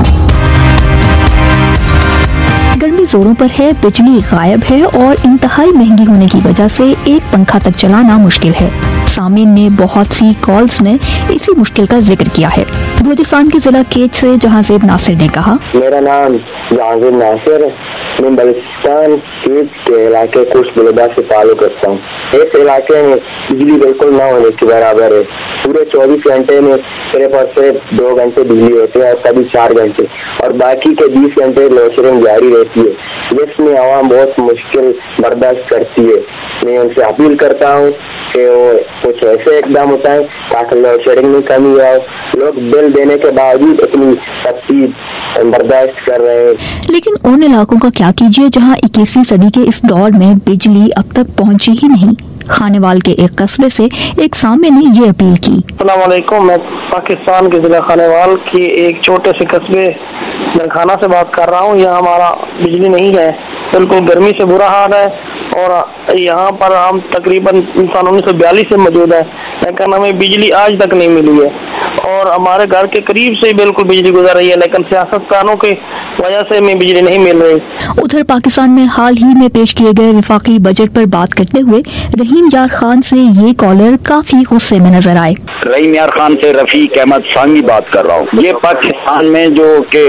گرمی زوروں پر ہے, بجلی غائب ہے اور انتہائی مہنگی ہونے کی وجہ سے ایک پنکھا تک چلانا مشکل ہے. سامعین نے بہت سی کالز میں اسی مشکل کا ذکر کیا ہے. بلوچستان کے ضلع کیچ سے جہاں زیب ناصر نے کہا,
میرا نام جہاں زیب ناصر, میں بلوچستان کیچ کے علاقے کچھ بلدا سے تعلق رکھتا ہوں. اس علاقے میں بجلی بالکل نہ ہونے کے برابر ہے. پورے 24 گھنٹے میں صرف اور صرف 2 گھنٹے بجلی ہوتے ہیں اور کبھی 4 گھنٹے, اور باقی کے 20 گھنٹے لوڈ شیڈنگ جاری رہتی ہے, جس میں عوام بہت مشکل برداشت کرتی ہے. میں ان سے اپیل کرتا ہوں کہ وہ کچھ ایسے اقدام اٹھائیں تاکہ لوڈ شیڈنگ میں کمی آئے. لوگ بل دینے کے باوجود اتنی تفصیل برداشت کر رہے ہیں.
لیکن ان علاقوں کا کیا کیجیے جہاں 21ویں صدی کے اس دور میں بجلی اب تک پہنچی ہی نہیں. خانیوال کے ایک قصبے سے ایک سامع نے یہ اپیل کی.
السلام علیکم, میں پاکستان کے ضلع خانیوال کے ایک چھوٹے سے قصبے نرخانہ سے بات کر رہا ہوں. یہاں ہمارا بجلی نہیں ہے, بالکل گرمی سے برا حال ہے, اور یہاں پر ہم تقریباً 1942 سے موجود ہیں, لیکن ہمیں بجلی آج تک نہیں ملی ہے, اور ہمارے گھر کے قریب سے بالکل بجلی گزر رہی ہے, لیکن سیاستدانوں کی وجہ سے ہمیں بجلی نہیں مل رہی.
ادھر پاکستان میں حال ہی میں پیش کیے گئے وفاقی بجٹ پر بات کرتے ہوئے رحیم یار خان سے یہ کالر کافی غصے میں نظر آئے.
رحیم یار خان سے رفیق احمد ثانی بات کر رہا ہوں. یہ پاکستان میں جو کہ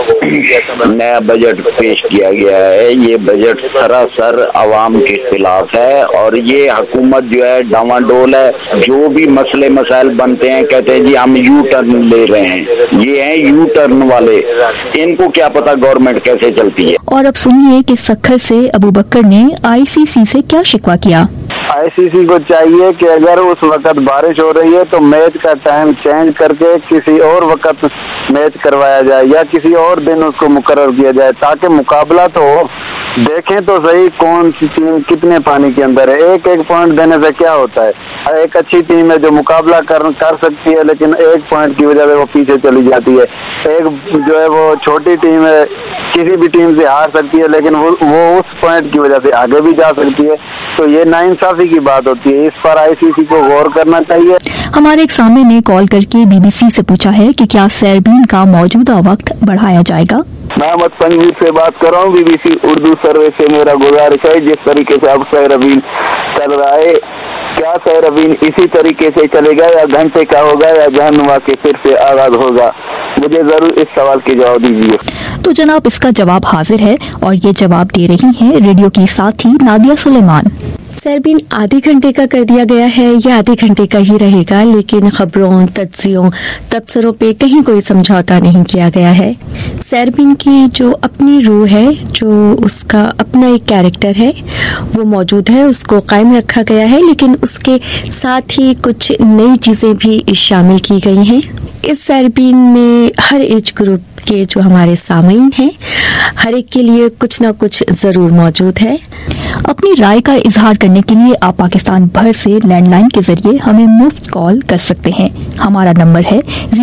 نیا بجٹ پیش کیا گیا ہے, یہ بجٹ سراسر عوام کے خلاف ہے, اور یہ حکومت جو ہے ڈاواں ڈول ہے. جو بھی مسئلے مسائل بنتے ہیں کہتے ہیں جی ہم یو ٹرن لے رہے ہیں, یہ ہیں یو ٹرن والے, ان کو کیا پتا گورنمنٹ کیسے چلتی ہے.
اور اب سنیے کہ سکھر سے ابو بکر نے آئی سی سی سے کیا شکوہ کیا.
آئی سی سی کو چاہیے کہ اگر اس وقت بارش ہو رہی ہے تو میچ کا ٹائم چینج کر کے کسی اور وقت میچ کروایا جائے, یا کسی اور دن اس کو مقرر کیا جائے, تاکہ مقابلہ تو ہو. دیکھیں تو صحیح کون سی ٹیم کتنے پانی کے اندر ہے. ایک پوائنٹ دینے سے کیا ہوتا ہے. ایک اچھی ٹیم ہے جو مقابلہ کر سکتی ہے, لیکن 1 پوائنٹ کی وجہ سے وہ پیچھے چلی جاتی ہے. ایک جو ہے وہ چھوٹی ٹیم ہے, کسی بھی ٹیم سے ہار سکتی ہے, لیکن وہ اس پوائنٹ کی وجہ سے آگے بھی جا سکتی ہے. تو یہ ناانصافی کی بات ہوتی ہے. اس پر آئی سی سی کو غور کرنا چاہیے.
ہمارے ایک سامع نے کال کر کے بی بی سی سے پوچھا ہے کہ کیا سیربین کا موجودہ وقت بڑھایا جائے گا.
میں احمد پنجیر سے بات کر رہا ہوں. B B C Urdu service سے میرا گزارش ہے, جس طریقے سے اب سیربین چل رہا ہے, کیا سیربین اسی طریقے سے چلے گا, یا گھنٹے کا ہوگا, یا جہنما کے پھر سے آغاز ہوگا. مجھے ضرور اس سوال کے جواب دیجیے.
تو جناب اس کا جواب حاضر ہے, اور یہ جواب دے رہی ہیں ریڈیو کی ساتھی نادیہ سلیمان.
سیربین آدھے گھنٹے کا کر دیا گیا ہے, یہ آدھے گھنٹے کا ہی رہے گا, لیکن خبروں, تجزیوں, تبصروں پہ کہیں کوئی سمجھوتا نہیں کیا گیا ہے. سیربین کی جو اپنی روح ہے, جو اس کا اپنا ایک کیریکٹر ہے, وہ موجود ہے, اس کو قائم رکھا گیا ہے, لیکن اس کے ساتھ ہی کچھ نئی چیزیں بھی شامل کی گئی ہیں. اس سیربین میں ہر ایج گروپ کے جو ہمارے سامعین ہیں, ہر ایک کے لیے کچھ نہ کچھ ضرور موجود ہے.
اپنی رائے کا اظہار کرنے کے لیے آپ پاکستان بھر سے لینڈ لائن کے ذریعے ہمیں مفت کال کر سکتے ہیں. ہمارا نمبر ہے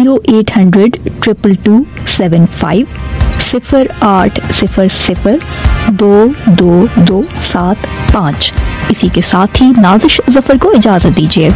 0800-222-75 0800-222-75. اسی کے ساتھ ہی نازش ظفر کو اجازت دیجیے.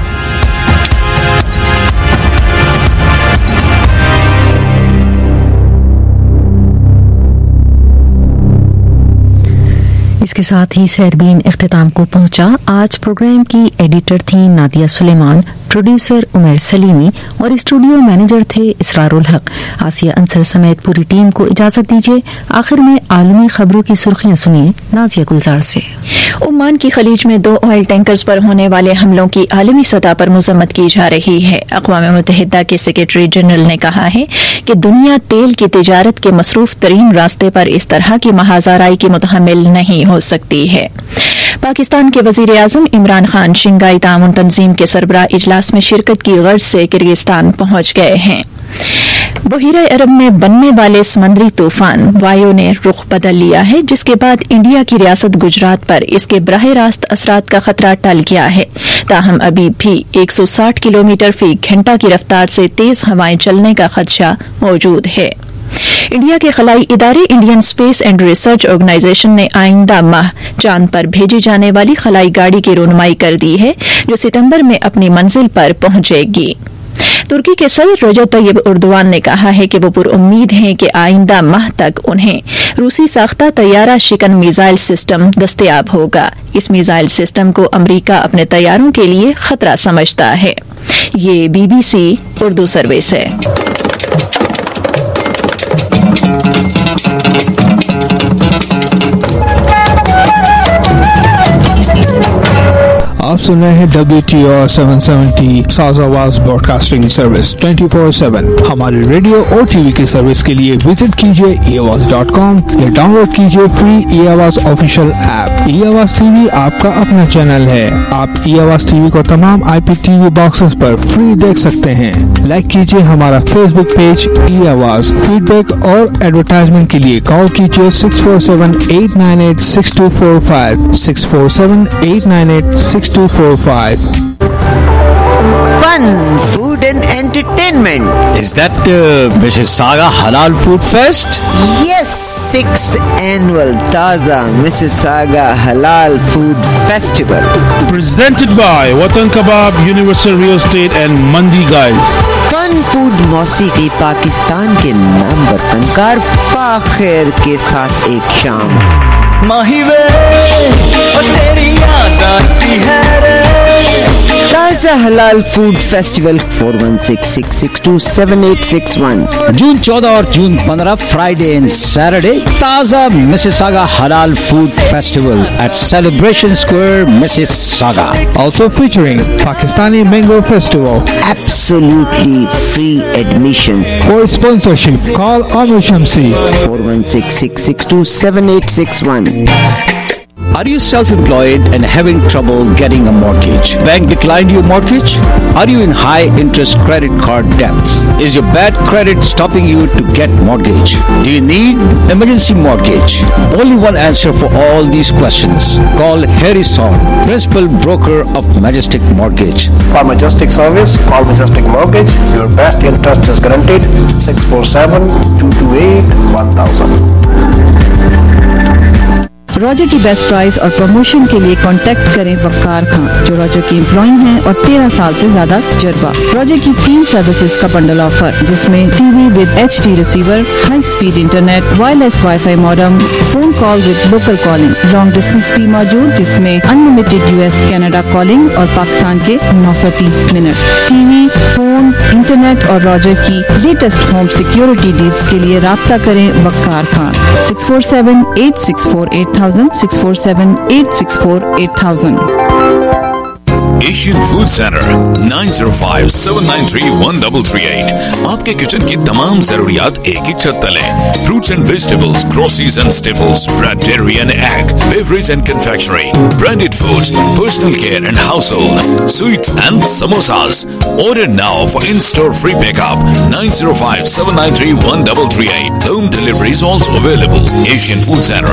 اس کے ساتھ ہی سیربین اختتام کو پہنچا. آج پروگرام کی ایڈیٹر تھی نادیہ سلیمان, प्रोड्यूसर उमर सलीमी और स्टूडियो मैनेजर थे इसरारुल हक। आसिया अंसर समेत पूरी टीम को इजाजत दीजिए। आखिर में आलमी खबरों की सुर्खियां सुनिए नाजिया गुलजार से।
ओमान की खलीज में 2 ऑयल टैंकर्स पर होने वाले हमलों की आलमी सतह पर मजम्मत की जा रही है। अक़वाम मुत्तहिदा के सेक्रेटरी जनरल ने कहा है कि दुनिया तेल की तिजारत के मसरूफ तरीन रास्ते पर इस तरह की महाजाराई की मुतहम्मिल नहीं हो सकती है। पाकिस्तान के वजीर आजम इमरान खान शंघाई ताउन तंजीम के सरबराह इजलास में शिरकत की गर्ज से किर्गिस्तान पहुंच गए हैं। बहीरा अरब में बनने वाले समुद्री तूफान वायु ने रुख बदल लिया है, जिसके बाद इंडिया की रियासत गुजरात पर इसके बराह रास्त असरात का खतरा टल गया है। ताहम अभी भी 160 किलोमीटर फी घंटा की रफ्तार से तेज हवाएं चलने का खदशा मौजूद है। इंडिया के खलाई इदारे Indian space and research organisation ने आइंदा माह चांद पर भेजी जाने वाली खलाई गाड़ी की रोनुमाई कर दी है, जो सितंबर में अपनी मंजिल पर पहुंचेगी। तुर्की के सदर रजब तय्यब एर्दोगान ने कहा है कि वो पुरुम्मीद हैं कि आइंदा माह तक उन्हें रूसी साख्ता तैयारा शिकन मिसाइल सिस्टम दस्तयाब होगा। इस मिसाइल सिस्टम को अमरीका अपने तैयारों के लिए खतरा समझता है। ये BBC उर्दू सर्विस है।
आप सुन रहे हैं WTR 770 south Awaz broadcasting service 24/7। हमारी रेडियो और टीवी की सर्विस के लिए विजिट कीजिए eAwaz.com या डाउनलोड कीजिए free eAwaz official app. eAwaz TV आपका अपना चैनल है। आप eAwaz TV को तमाम IPTV बॉक्सेस पर फ्री देख सकते हैं। लाइक कीजिए हमारा फेसबुक पेज eAwaz। फीडबैक और एडवर्टाइजमेंट के लिए कॉल कीजिए 647-898-6245 647-898-6245।
Fun, food and entertainment.
Is that Mrs. Saga Halal Food Fest?
Yes, 6th annual Taza Mrs. Saga Halal Food Festival.
Presented by Watan Kebab, Universal Real Estate and Mandi Guys.
Fun food मौसीकी पाकिस्तान के नामवर फनकार फाखिर के साथ एक शाम।
माही वे ओ तेरी याद आती है रे।
ताज़ा हलाल फूड फेस्टिवल 4166627861
जून 14 और जून 15 फ्राइडे एंड सैटरडे ताज़ा मिसिसागा हलाल food festival at Celebration Square, Mississauga.
Also featuring Pakistani Mango Festival.
Absolutely free admission.
For sponsorship, call Amir Shamsi
4166627861.
Are you self-employed and having trouble getting a mortgage? Bank declined your mortgage? Are you in high interest credit card debts? Is your bad credit stopping you to get mortgage? Do you need emergency mortgage? Only one answer for all these questions. Call Harrison, principal broker of Majestic Mortgage.
For Majestic service, call Majestic Mortgage. Your best interest is guaranteed. 647-228-1000.
Roger की best price और promotion के लिए contact करें वक्कार खान, जो Roger की employ हैं और 13 साल से ज्यादा तजुर्बा। रॉजर की 3 सर्विसेज का बंडल ऑफर, जिसमें TV with HD receiver, high speed internet, wireless wifi modem, phone call with local calling, long distance भी मौजूद, जिसमें अनलिमिटेड US कनाडा कॉलिंग और पाकिस्तान के 930 मिनट। टीवी, फोन, इंटरनेट और रॉजर की लेटेस्ट होम सिक्योरिटी डील्स के लिए राब्ता करें Waqar Khan 647-864-8000 647-864-8000।
Asian food centre 9057931338। आपके किचन की तमाम जरूरियात एक ही छत तले। Fruits and vegetables, groceries and staples, bread, dairy and egg, beverage and confectionery, branded foods, personal care and household, sweets and samosas. Order now for in-store free pickup 9057931338. Home delivery is also available. Asian Food Center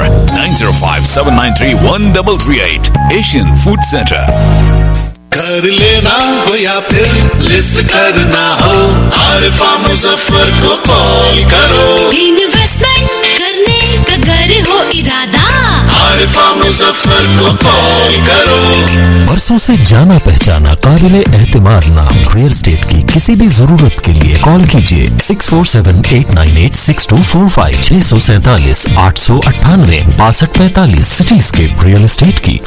9057931338. Asian Food Center.
घर लेना हो या फिर list करना हो, आरिफा मुजफ्फर को call करो।
Investment करने का घर हो इरादा,
आरिफा मुजफ्फर को कॉल करो।
बरसों से जाना पहचाना काबिले एतमाद नाम रियल एस्टेट की किसी भी जरूरत के लिए कॉल कीजिए 6478986245 647 898 6245 सिटीस्केप रियल एस्टेट की।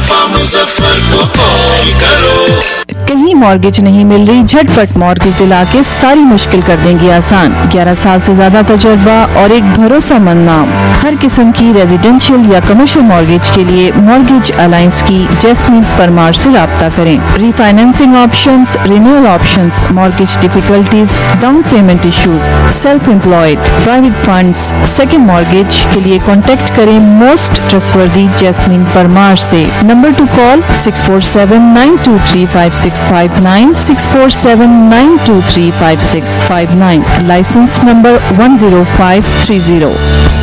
कहीं मॉर्गेज नहीं मिल रही, झटपट मॉर्गेज दिला के सारी मुश्किल कर देंगे आसान। 11 साल से ज्यादा तजुर्बा और एक भरोसेमंद नाम। हर किस्म की रेजिडेंशियल या कमर्शियल मॉर्गेज के लिए मॉर्गेज अलायंस की जैस्मीन परमार से राब्ता करें। Refinancing options, renewal options, mortgage difficulties, down payment issues, self employed, private funds, second mortgage के लिए कॉन्टेक्ट करें मोस्ट ट्रस्टवर्दी जैस्मीन परमार से। Number to call 6479235659 6479235659, licence number 10530।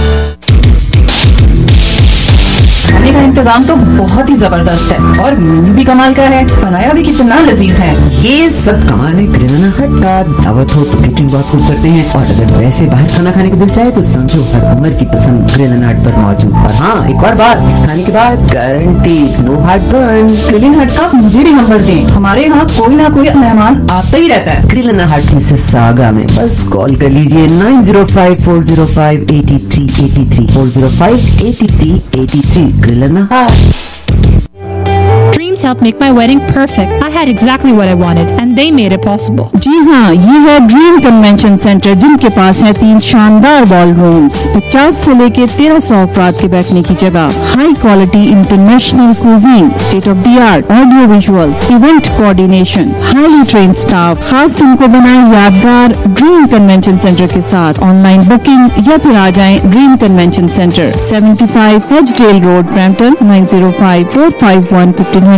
खाने का इंतजाम तो बहुत ही जबरदस्त है और मेन्यू भी कमाल का है, बनाया भी कितना लजीज है।
ये सब कमाल है ग्रिल एंड हट का। दावत हो तो केटरिंग बहुत खूब करते हैं, और अगर वैसे बाहर खाना खाने का दिल चाहे तो समझो हर उम्र की पसंद ग्रिल एंड हट पर मौजूद। और हाँ, एक और बात, इस खाने के बाद guaranteed no heart burn.
Grill and hut का मुझे भी नंबर दें, हमारे यहाँ कोई ना कोई मेहमान आता ही रहता है।
ग्रिल एंड हट में से सागा में बस कॉल कर लीजिए 9054058383 4058383 Grill and a Heart.
Dreams helped make my wedding perfect. I had exactly what I wanted and they made it possible.
जी हाँ, ये है ड्रीम कन्वेंशन सेंटर, जिनके पास है 3 शानदार बॉल रूम्स, 50 से लेके 1300 अफराद के बैठने की जगह, high quality international cuisine, state of the art audio visuals, event coordination, highly train staff. खास दिन को बनाए यादगार ड्रीम कन्वेंशन सेंटर के साथ। ऑनलाइन बुकिंग या फिर आ जाएं dream convention centre, 75 Hazeldale road, Brampton, 9054511500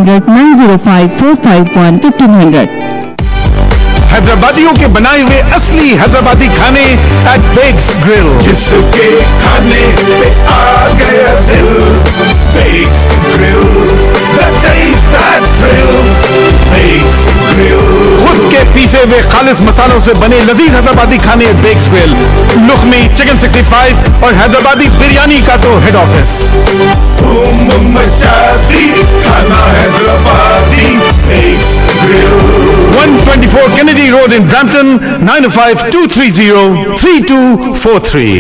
9054511500।
हैदराबादियों के बनाए हुए असली हैदराबादी खाने एट बेक्स ग्रिल, जिसके खाने पे आ गया दिल। Bakes grill, the taste that thrills. Bakes grill, खुद के पीसे हुए खालिस मसालों से बने लजीज हैदराबादी खाने at Bakes grill. Lukhmi chicken 65 और हैदराबादी बिरयानी का तो हेड ऑफिस। धूम मचाती खाना Hyderabadi Bakes grill. 124 Kennedy Road in Brampton, 905-230-3243.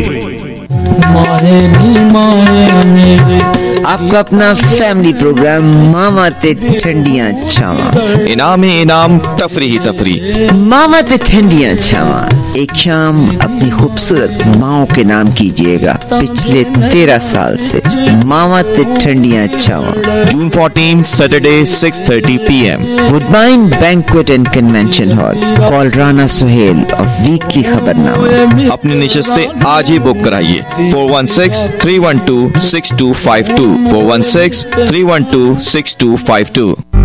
आपका अपना फैमिली प्रोग्राम मामा ते ठंडियां छावा।
इनाम तफरी तफरी।
मामा ते ठंडियां छावा एक शाम अपनी खूबसूरत माओ के नाम कीजिएगा। पिछले 13 साल से मामा ते ठंडियां छावा।
June 14, Saturday, 6:30 PM.
Woodbine banquet and convention hall. Call Rana Suhail of weekly Khabarnama.
अपनी नशिस्तें आज ही बुक कराइए 416-312-6252 416-312-6252।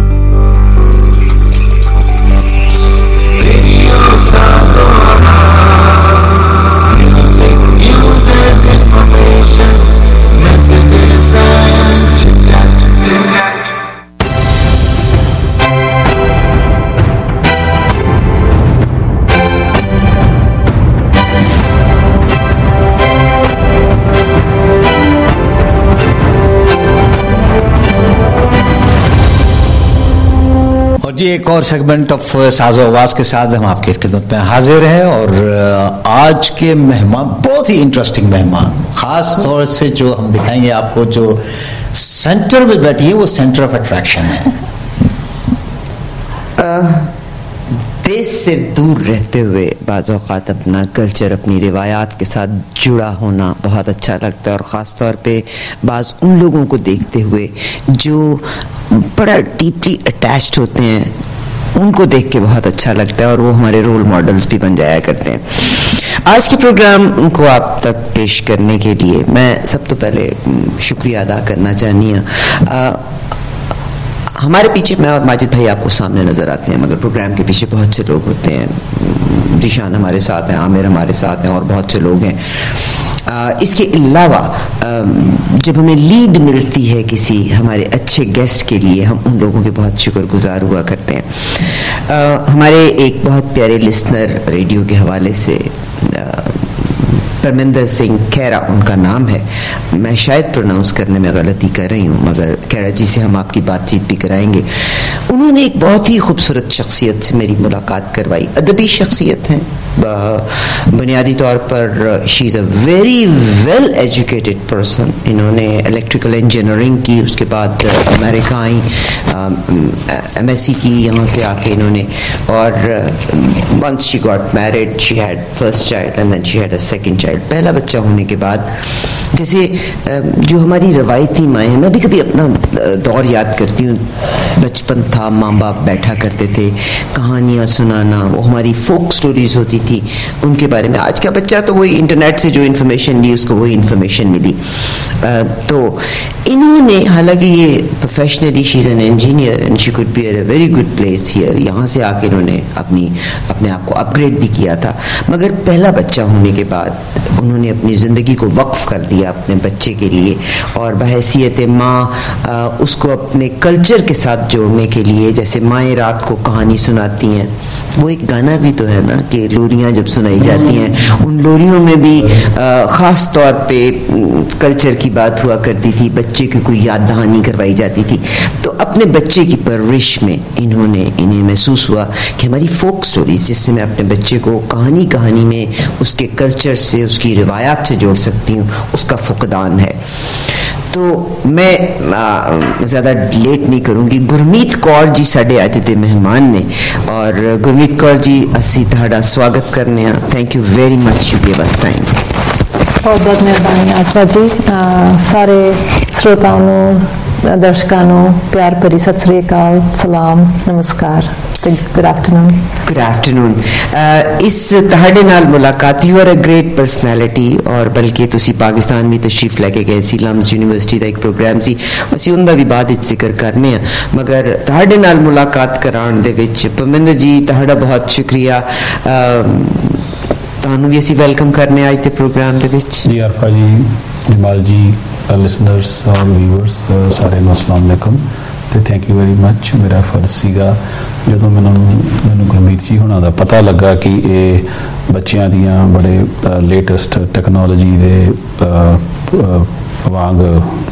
जी एक और सेगमेंट ऑफ साजो आवाज के साथ हम आपके खिदमत में हाजिर हैं और आज के मेहमान बहुत ही इंटरेस्टिंग मेहमान, खास तौर से जो हम दिखाएंगे आपको, जो सेंटर में बैठी है वो सेंटर ऑफ अट्रैक्शन है।
देश से दूर रहते हुए बाज़ औक़ात अपना कल्चर, अपनी रिवायात के साथ जुड़ा होना बहुत अच्छा लगता है, और ख़ास तौर पे बाज़ उन लोगों को देखते हुए जो बड़ा डीपली अटैच्ड होते हैं, उनको देख के बहुत अच्छा लगता है, और वो हमारे रोल मॉडल्स भी बन जाया करते हैं। आज के प्रोग्राम को आप तक पेश करने के लिए मैं सब तो पहले शुक्रिया अदा करना चाहनी हूँ। हमारे पीछे मैं और माजिद भाई आपको सामने नज़र आते हैं, मगर प्रोग्राम के पीछे बहुत से लोग होते हैं। जीशान हमारे साथ हैं, आमिर हमारे साथ हैं, और बहुत से लोग हैं। इसके अलावा जब हमें लीड मिलती है किसी हमारे अच्छे गेस्ट के लिए, हम उन लोगों के बहुत शुक्रगुजार हुआ करते हैं। हमारे एक बहुत प्यारे लिसनर रेडियो के हवाले से परमिंदर सिंह खेरा उनका नाम है। मैं शायद प्रोनाउंस करने में गलती कर रही हूँ, मगर खेरा जी से हम आपकी बातचीत भी कराएंगे। उन्होंने एक बहुत ही खूबसूरत शख्सियत से मेरी मुलाकात करवाई। अदबी शख्सियत हैं, बुनियादी तौर पर she is a very well educated person. इन्होंने इलेक्ट्रिकल इंजीनियरिंग की, उसके बाद अमेरिका आई, MSc की यहाँ से आके इन्होंने, और once she got married she had first child and then she had a second child. पहला बच्चा होने के बाद जैसे जो हमारी रवायती माएँ हैं, मैं भी कभी अपना दौर याद करती हूँ, बचपन था, माँ बाप बैठा करते थे, कहानियाँ सुनाना, वो हमारी फोक स्टोरीज होती थी उनके बारे में। आज का बच्चा तो वही इंटरनेट से जो इन्फॉर्मेशन ली उसको वही इन्फॉर्मेशन मिली। तो इन्होंने, हालांकि ये professionally she is an engineer and she could be at a very good place here, यहाँ से आके इन्होंने अपने आप को अपग्रेड भी किया था, मगर पहला बच्चा होने के बाद उन्होंने अपनी ज़िंदगी को वक्फ कर दिया अपने बच्चे के लिए, और बहैसियत माँ उसको अपने कल्चर के साथ जोड़ने के लिए, जैसे माएँ रात को कहानी सुनाती हैं, वो एक गाना भी तो है ना कि लोरियाँ जब सुनाई जाती हैं, उन लोरियों में भी ख़ास तौर पे कल्चर की बात हुआ करती थी, बच्चे की कोई याद दहानी करवाई जाती थी। तो अपने बच्चे की परवरिश में इन्हें महसूस हुआ कि हमारी फोक स्टोरीज, जिससे मैं अपने बच्चे को कहानी में उसके कल्चर से, उसकी रिवायात से जोड़ सकती हूँ, उसका फुकदान है। तो मैं ज़्यादा लेट नहीं करूँगी। गुरमीत कौर जी साढ़े अज दे मेहमान ने, और गुरमीत कौर जी असी तुहाडा स्वागत करने। Thank you very much, you give us time.
बहुत बहुत मेहरबानी आशा जी। सारे श्रोताओं ਨੂੰ, ਦਰਸ਼ਕਾਂ ਨੂੰ ਪਿਆਰ ਭਰੀ ਸਤਿ ਸ੍ਰੀ ਅਕਾਲ, ਸਲਾਮ, ਨਮਸਕਾਰ, गुड आफ्टरनून।
Good afternoon. इस तुहाडे नाल मुलाकात, you are a great personality, और बल्कि तुसी पाकिस्तान भी तशरीफ लैके गए सी, लम्स यूनिवर्सिटी का एक प्रोग्राम सी, असीं उनदा भी बाद विच जिक्र करने आ, मगर तुहाडे नाल मुलाकात कराउण दे विच परमिंदर जी तुहाडा बहुत शुक्रिया। तुहानू भी असीं वेलकम करने अज दे प्रोग्राम दे विच।
जी अरफा जी, जमाल जी, लिसनर्स और व्यूअर्स सारे नूं अस्सलाम वालेकुम ਤੇ ਥੈਂਕ ਯੂ ਵੈਰੀ ਮੱਚ। ਮੇਰਾ ਫਰਜ਼ ਸੀਗਾ ਜਦੋਂ ਮੈਨੂੰ ਗੁਰਮੀਤ ਜੀ ਹੋਣਾ ਦਾ ਪਤਾ ਲੱਗਾ ਕਿ ਇਹ ਬੱਚਿਆਂ ਦੀਆਂ ਬੜੇ ਲੇਟੈਸਟ ਟੈਕਨੋਲੋਜੀ ਦੇ ਵਾਂਗ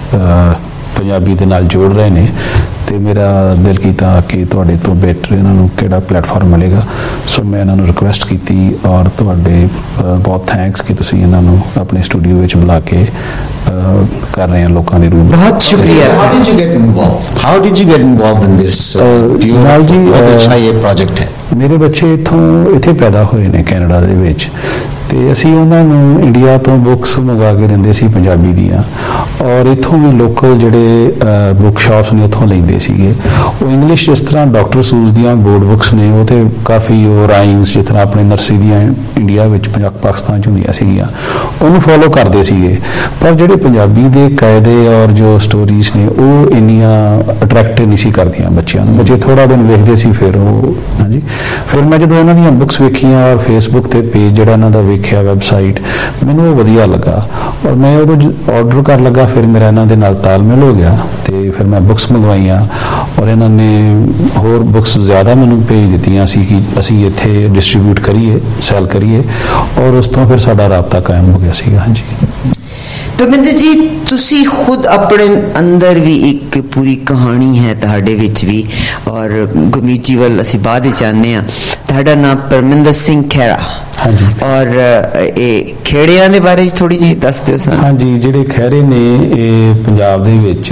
ਪੰਜਾਬੀ ਦੇ ਨਾਲ ਜੋੜ ਰਹੇ ਨੇ, ਤੇ ਮੇਰਾ ਦਿਲ ਕੀਤਾ ਕਿ ਤੁਹਾਡੇ ਤੋਂ ਬੈਟਰ ਇਹਨਾਂ ਨੂੰ ਕਿਹੜਾ ਪਲੇਟਫਾਰਮ ਮਿਲੇਗਾ। ਸੋ ਮੈਂ ਇਹਨਾਂ ਨੂੰ ਰਿਕੁਐਸਟ ਕੀਤੀ, ਔਰ ਤੁਹਾਡੇ ਬਹੁਤ ਥੈਂਕਸ ਕਿ ਤੁਸੀਂ ਇਹਨਾਂ ਨੂੰ ਆਪਣੇ ਸਟੂਡੀਓ ਵਿੱਚ ਬੁਲਾ ਕੇ ਕਰ ਰਹੇ ਹੋ ਲੋਕਾਂ ਦੀ ਰੂਹ।
ਬਹੁਤ ਸ਼ੁਕਰੀਆ।
How did you get involved in this?
Jamal ਜੀ,
ਬਹੁਤ ਅੱਛਾ ਇਹ ਪ੍ਰੋਜੈਕਟ ਹੈ।
ਮੇਰੇ ਬੱਚੇ ਇੱਥੇ ਪੈਦਾ ਹੋਏ ਨੇ ਕੈਨੇਡਾ ਦੇ ਵਿੱਚ, ਤੇ ਅਸੀਂ ਉਹਨਾਂ ਨੂੰ ਇੰਡੀਆ ਤੋਂ ਬੁੱਕਸ ਮੰਗਵਾ ਕੇ ਦਿੰਦੇ ਸੀ ਪੰਜਾਬੀ ਦੀਆਂ, ਔਰ ਇੱਥੋਂ ਵੀ ਲੋਕਲ ਜਿਹੜੇ ਬੁੱਕ ਸ਼ਾਪਸ ਨੇ ਉੱਥੋਂ ਲੈਂਦੇ ਸੀਗੇ। ਉਹ ਇੰਗਲਿਸ਼ ਜਿਸ ਤਰ੍ਹਾਂ ਡਾਕਟਰ ਸੂਜ਼ ਦੀਆਂ ਬੋਰਡ ਬੁੱਕਸ ਨੇ, ਉਹ ਤੇ ਕਾਫੀ ਉਹ ਰਾਈਮਸ ਜਿਸ ਤਰ੍ਹਾਂ ਆਪਣੇ ਨਰਸਰੀ ਦੀਆਂ ਇੰਡੀਆ ਵਿੱਚ ਪਾਕਿਸਤਾਨ 'ਚ ਹੁੰਦੀਆਂ ਸੀਗੀਆਂ, ਉਹਨੂੰ ਫੋਲੋ ਕਰਦੇ ਸੀਗੇ। ਪਰ ਜਿਹੜੇ ਪੰਜਾਬੀ ਦੇ ਕਾਇਦੇ ਔਰ ਜੋ ਸਟੋਰੀਜ਼ ਨੇ ਉਹ ਇੰਨੀਆਂ ਅਟਰੈਕਟਿਵ ਨਹੀਂ ਸੀ ਕਰਦੀਆਂ ਬੱਚਿਆਂ ਨੂੰ। ਬੱਚੇ ਥੋੜ੍ਹਾ ਦਿਨ ਵੇਖਦੇ ਸੀ, ਫਿਰ ਉਹ ਹਾਂਜੀ, ਫਿਰ ਮੈਂ ਜਦੋਂ ਇਹਨਾਂ ਦੀਆਂ ਬੁੱਕਸ ਵੇਖੀਆਂ ਔਰ ਫੇਸਬੁੱਕ 'ਤੇ ਪੇਜ ਜਿਹੜਾ ਇਹਨਾਂ ਦਾ ਵੇਖਿਆ, ਵੈਬਸਾਈਟ, ਮੈਨੂੰ ਉਹ ਵਧੀਆ ਲੱਗਾ, ਔਰ ਮੈਂ ਉਦੋਂ ਆਰਡਰ ਕਰਨ ਲੱਗਾ, ਫਿਰ ਮੇਰਾ ਇਹਨਾਂ ਦੇ ਨਾਲ ਤਾਲਮੇਲ ਹੋ ਗਿਆ, ਤੇ ਫਿਰ ਮੈਂ ਬੁੱਕਸ ਮੰਗਵਾਈਆਂ, ਔਰ ਇਹਨਾਂ ਨੇ ਹੋਰ ਬੁੱਕਸ ਜ਼ਿਆਦਾ ਮੈਨੂੰ ਭੇਜ ਦਿੱਤੀਆਂ ਸੀ ਕਿ ਅਸੀਂ ਇੱਥੇ ਡਿਸਟਰੀਬਿਊਟ ਕਰੀਏ, ਸੈਲ ਕਰੀਏ, ਔਰ ਉਸ ਤੋਂ ਫਿਰ ਸਾਡਾ ਰਾਬਤਾ ਕਾਇਮ ਹੋ ਗਿਆ ਸੀਗਾ। ਹਾਂਜੀ
परमिंदर जी, तुसी खुद अपने अंदर भी एक पूरी कहानी है तुहाडे विच भी, और गुरमीत जी वल असीं बाद विच आने आ। तुहाडा नाम परमिंदर सिंह खेरा, ਹਾਂਜੀ, ਔਰ ਇਹ ਖੇੜਿਆਂ ਦੇ ਬਾਰੇ ਥੋੜੀ ਜਿਹੀ ਦੱਸ ਦਿਓ ਸਾਨੂੰ।
ਹਾਂਜੀ, ਜਿਹੜੇ ਖਹਿਰੇ ਨੇ ਇਹ ਪੰਜਾਬ ਦੇ ਵਿੱਚ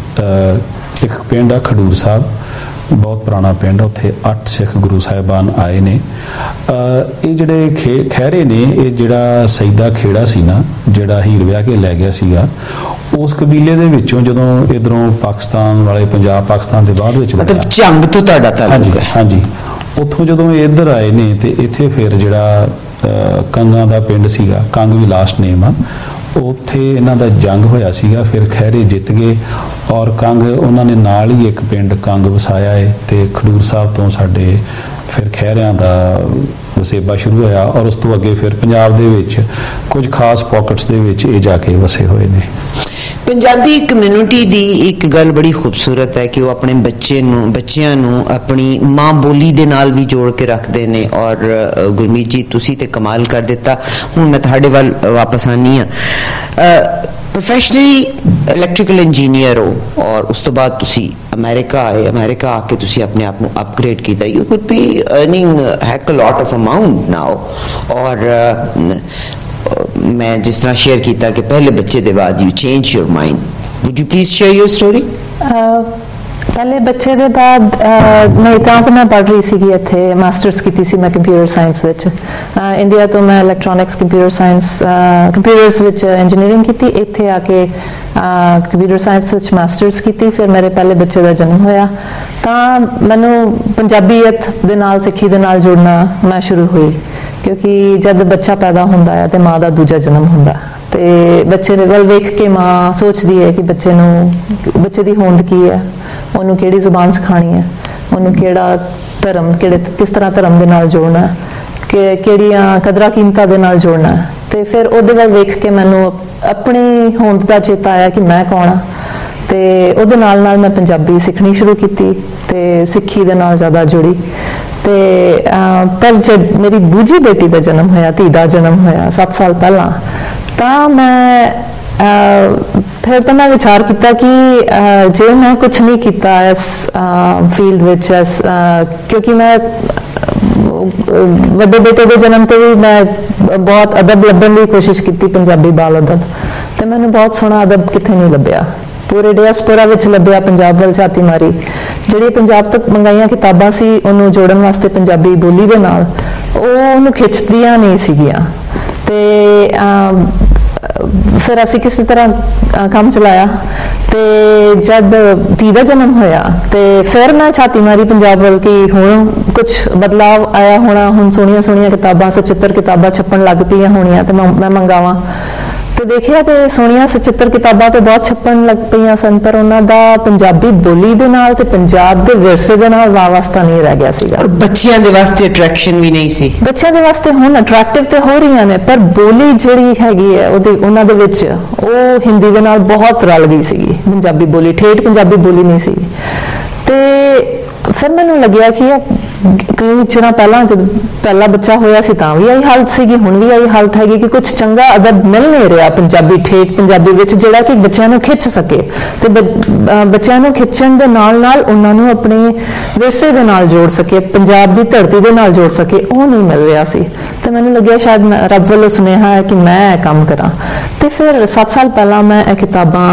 ਇੱਕ ਪਿੰਡ ਆ ਖਡੂਰ ਸਾਹਿਬ, ਬਹੁਤ ਪੁਰਾਣਾ ਪਿੰਡ, ਉੱਥੇ 8 ਸਿੱਖ ਗੁਰੂ ਸਾਹਿਬਾਨ ਆਏ ਨੇ। ਇਹ ਜਿਹੜੇ ਖਹਿਰੇ ਨੇ, ਇਹ ਜਿਹੜਾ ਸੈਦਾ ਖੇੜਾ ਸੀ ਨਾ, ਜਿਹੜਾ ਹੀਰ ਵਿਆਹ ਕੇ ਲੈ ਗਿਆ ਸੀਗਾ, ਉਸ ਕਬੀਲੇ ਦੇ ਵਿੱਚੋਂ ਜਦੋਂ ਇਧਰੋਂ ਪਾਕਿਸਤਾਨ ਵਾਲੇ ਪੰਜਾਬ ਪਾਕਿਸਤਾਨ ਦੇ ਬਾਅਦ ਵਿੱਚ
ਮਤਲਬ ਜੰਗ ਤੋਂ ਤੁਹਾਡਾ ਤਾਲੁਕ ਹੈ।
ਹਾਂਜੀ, ਉੱਥੋਂ ਜਦੋਂ ਇਹ ਇੱਧਰ ਆਏ ਨੇ ਤੇ ਇੱਥੇ ਫਿਰ ਜਿਹੜਾ ਕੰਗਾਂ ਦਾ ਪਿੰਡ ਸੀਗਾ, ਕੰਗ ਵੀ ਲਾਸਟ ਨੇਮ ਆ, ਉੱਥੇ ਇਹਨਾਂ ਦਾ ਜੰਗ ਹੋਇਆ ਸੀਗਾ। ਫਿਰ ਖਹਿਰੇ ਜਿੱਤ ਗਏ, ਔਰ ਕੰਗ ਉਹਨਾਂ ਨੇ ਨਾਲ ਹੀ ਇੱਕ ਪਿੰਡ ਕੰਗ ਵਸਾਇਆ ਹੈ, ਤੇ ਖਡੂਰ ਸਾਹਿਬ ਤੋਂ ਸਾਡੇ ਫਿਰ ਖਹਿਰਿਆਂ ਦਾ ਵਸੇਬਾ ਸ਼ੁਰੂ ਹੋਇਆ ਔਰ ਉਸ ਤੋਂ ਅੱਗੇ ਫਿਰ ਪੰਜਾਬ ਦੇ ਵਿੱਚ ਕੁਝ ਖਾਸ ਪਾਕਟਸ ਦੇ ਵਿੱਚ ਇਹ ਜਾ ਕੇ ਵਸੇ ਹੋਏ ਨੇ।
ਪੰਜਾਬੀ ਕਮਿਊਨਿਟੀ ਦੀ ਇੱਕ ਗੱਲ ਬੜੀ ਖੂਬਸੂਰਤ ਹੈ ਕਿ ਉਹ ਆਪਣੇ ਬੱਚਿਆਂ ਨੂੰ ਆਪਣੀ ਮਾਂ ਬੋਲੀ ਦੇ ਨਾਲ ਵੀ ਜੋੜ ਕੇ ਰੱਖਦੇ ਨੇ। ਔਰ ਗੁਰਮੀਤ ਜੀ ਤੁਸੀਂ ਤੇ ਕਮਾਲ ਕਰ ਦਿੱਤਾ। ਹੁਣ ਮੈਂ ਤੁਹਾਡੇ ਵੱਲ ਵਾਪਸ ਆਨੀ ਹਾਂ। ਪ੍ਰੋਫੈਸ਼ਨਲੀ ਇਲੈਕਟ੍ਰੀਕਲ ਇੰਜੀਨੀਅਰ ਹੋ ਔਰ ਉਸ ਤੋਂ ਬਾਅਦ ਤੁਸੀਂ ਅਮਰੀਕਾ ਆਏ। ਅਮਰੀਕਾ ਆ ਕੇ ਤੁਸੀਂ ਆਪਣੇ ਆਪ ਨੂੰ ਅਪਗ੍ਰੇਡ ਕੀਤਾ। You could be earning hack a lot of amount now. ਔਰ मैं जिस तरह शेयर किया कि पहले बच्चे के बाद you change your mind, would you please share your story?
पहले बच्चे के बाद मैं इतना तो मैं पढ़ रही सी इत्थे मास्टर्स की सी मैं कंप्यूटर साइंस विच इंडिया तो मैं इलैक्ट्रॉनिक्स कंप्यूटर साइंस कंप्यूटर्स विच इंजीनियरिंग की। इत्थे आके कंप्यूटर साइंस विच मास्टर्स की। फिर मेरे पहले बच्चे का जन्म होया तो मैनू पंजाबीयत दे नाल सिक्खी दे नाल जुड़ना मैं शुरू हुई क्योंकि जब बच्चा पैदा होंदा है तो माँ का दूजा जन्म होंदा ते बच्चे दे वल वेख के माँ सोचती है कि बच्चे की होंद की है, उन्होंने किहड़ी जुबान सिखानी है, उन्होंने किहड़ा धर्म किस तरह धर्म दे नाल जोड़ना है, कि किहड़ियां कदरां कीमतां दे नाल जोड़ना है। ते फिर उहदे वल वेख के मैनू अपनी होंद दा चेता आया कि मैं कौन हाँ। ते उहदे नाल मैं पंजाबी सीखनी शुरू की ते सिक्खी दे नाल ज़्यादा जुड़ी। ते पर जब मेरी दूजी बेटी का जन्म होया, धी का जन्म होया 7 साल पहला, तो मैं फिर तो मैं विचार किया कि जे मैं कुछ नहीं किया इस फील्ड विच क्योंकि मैं बड़े बेटे के जन्म तो भी मैं बहुत अदब लभन की कोशिश की, पंजाबी बाल अदब, तो मैंने बहुत सोहना अदब कितने नहीं लभ्या। पूरे डियास्पोरा विच लभ्या, पंजाब वाल छाती मारी, जिहड़ी पंजाब तो मंगाईयां किताबां सी उन्होंने जोड़न वास्ते पंजाबी बोली दे नाल उन्होंने खिंचदियां नहीं सीगियां। ते फिर असी किसी तरह काम चलाया। ते जब धी का जन्म होया ते फिर मैं छाती मारी पंजाब वाल कि हुण कुछ बदलाव आया होना, हुण सोहणियां सोहणियां किताबां सचित्र किताबां छपन लग पईयां होणियां ते मैं मंगावां। तो देखिया तो सोहणियां सचित्र किताबां तो बहुत छपन लग पईयां सन, पर उन्हां दा पंजाबी बोली दे नाल ते पंजाब दे विरसे दे नाल वास्ता नहीं रह गया सीगा।
बच्चियां दे वास्ते अट्रैक्शन भी नहीं सी।
बच्चियां दे वास्ते हुण अट्रैक्टिव ते हो रही ने, पर बोली जिहड़ी हैगी है ओदी उन्हां दे विच ओह हिंदी दे नाल बहुत रल गई सीगी। पंजाबी बोली ठेठ पंजाबी बोली नहीं सी। ते फिर मैनूं लग्या कि कई चिर पहला जब पहला बच्चा होया सी तां भी आई हालत सीगी, हुण भी आई हालत हैगी कि कुछ चंगा अदब मिल नहीं रहा पंजाबी ठेठ पंजाबी विच जिहड़ा कि बच्चों नूं खिच सके ते बच्चों नूं खिचण दे नाल नाल उन्हां नूं अपने विरसे दे नाल जोड़ सके, पंजाब दी धरती दे नाल जोड़ सके, ओह नहीं मिल रहा सी। ते मैनूं लग्या शायद रब वालों सुनेहा है कि मैं काम करां। ते फिर 7 साल पहला मैं ये किताबां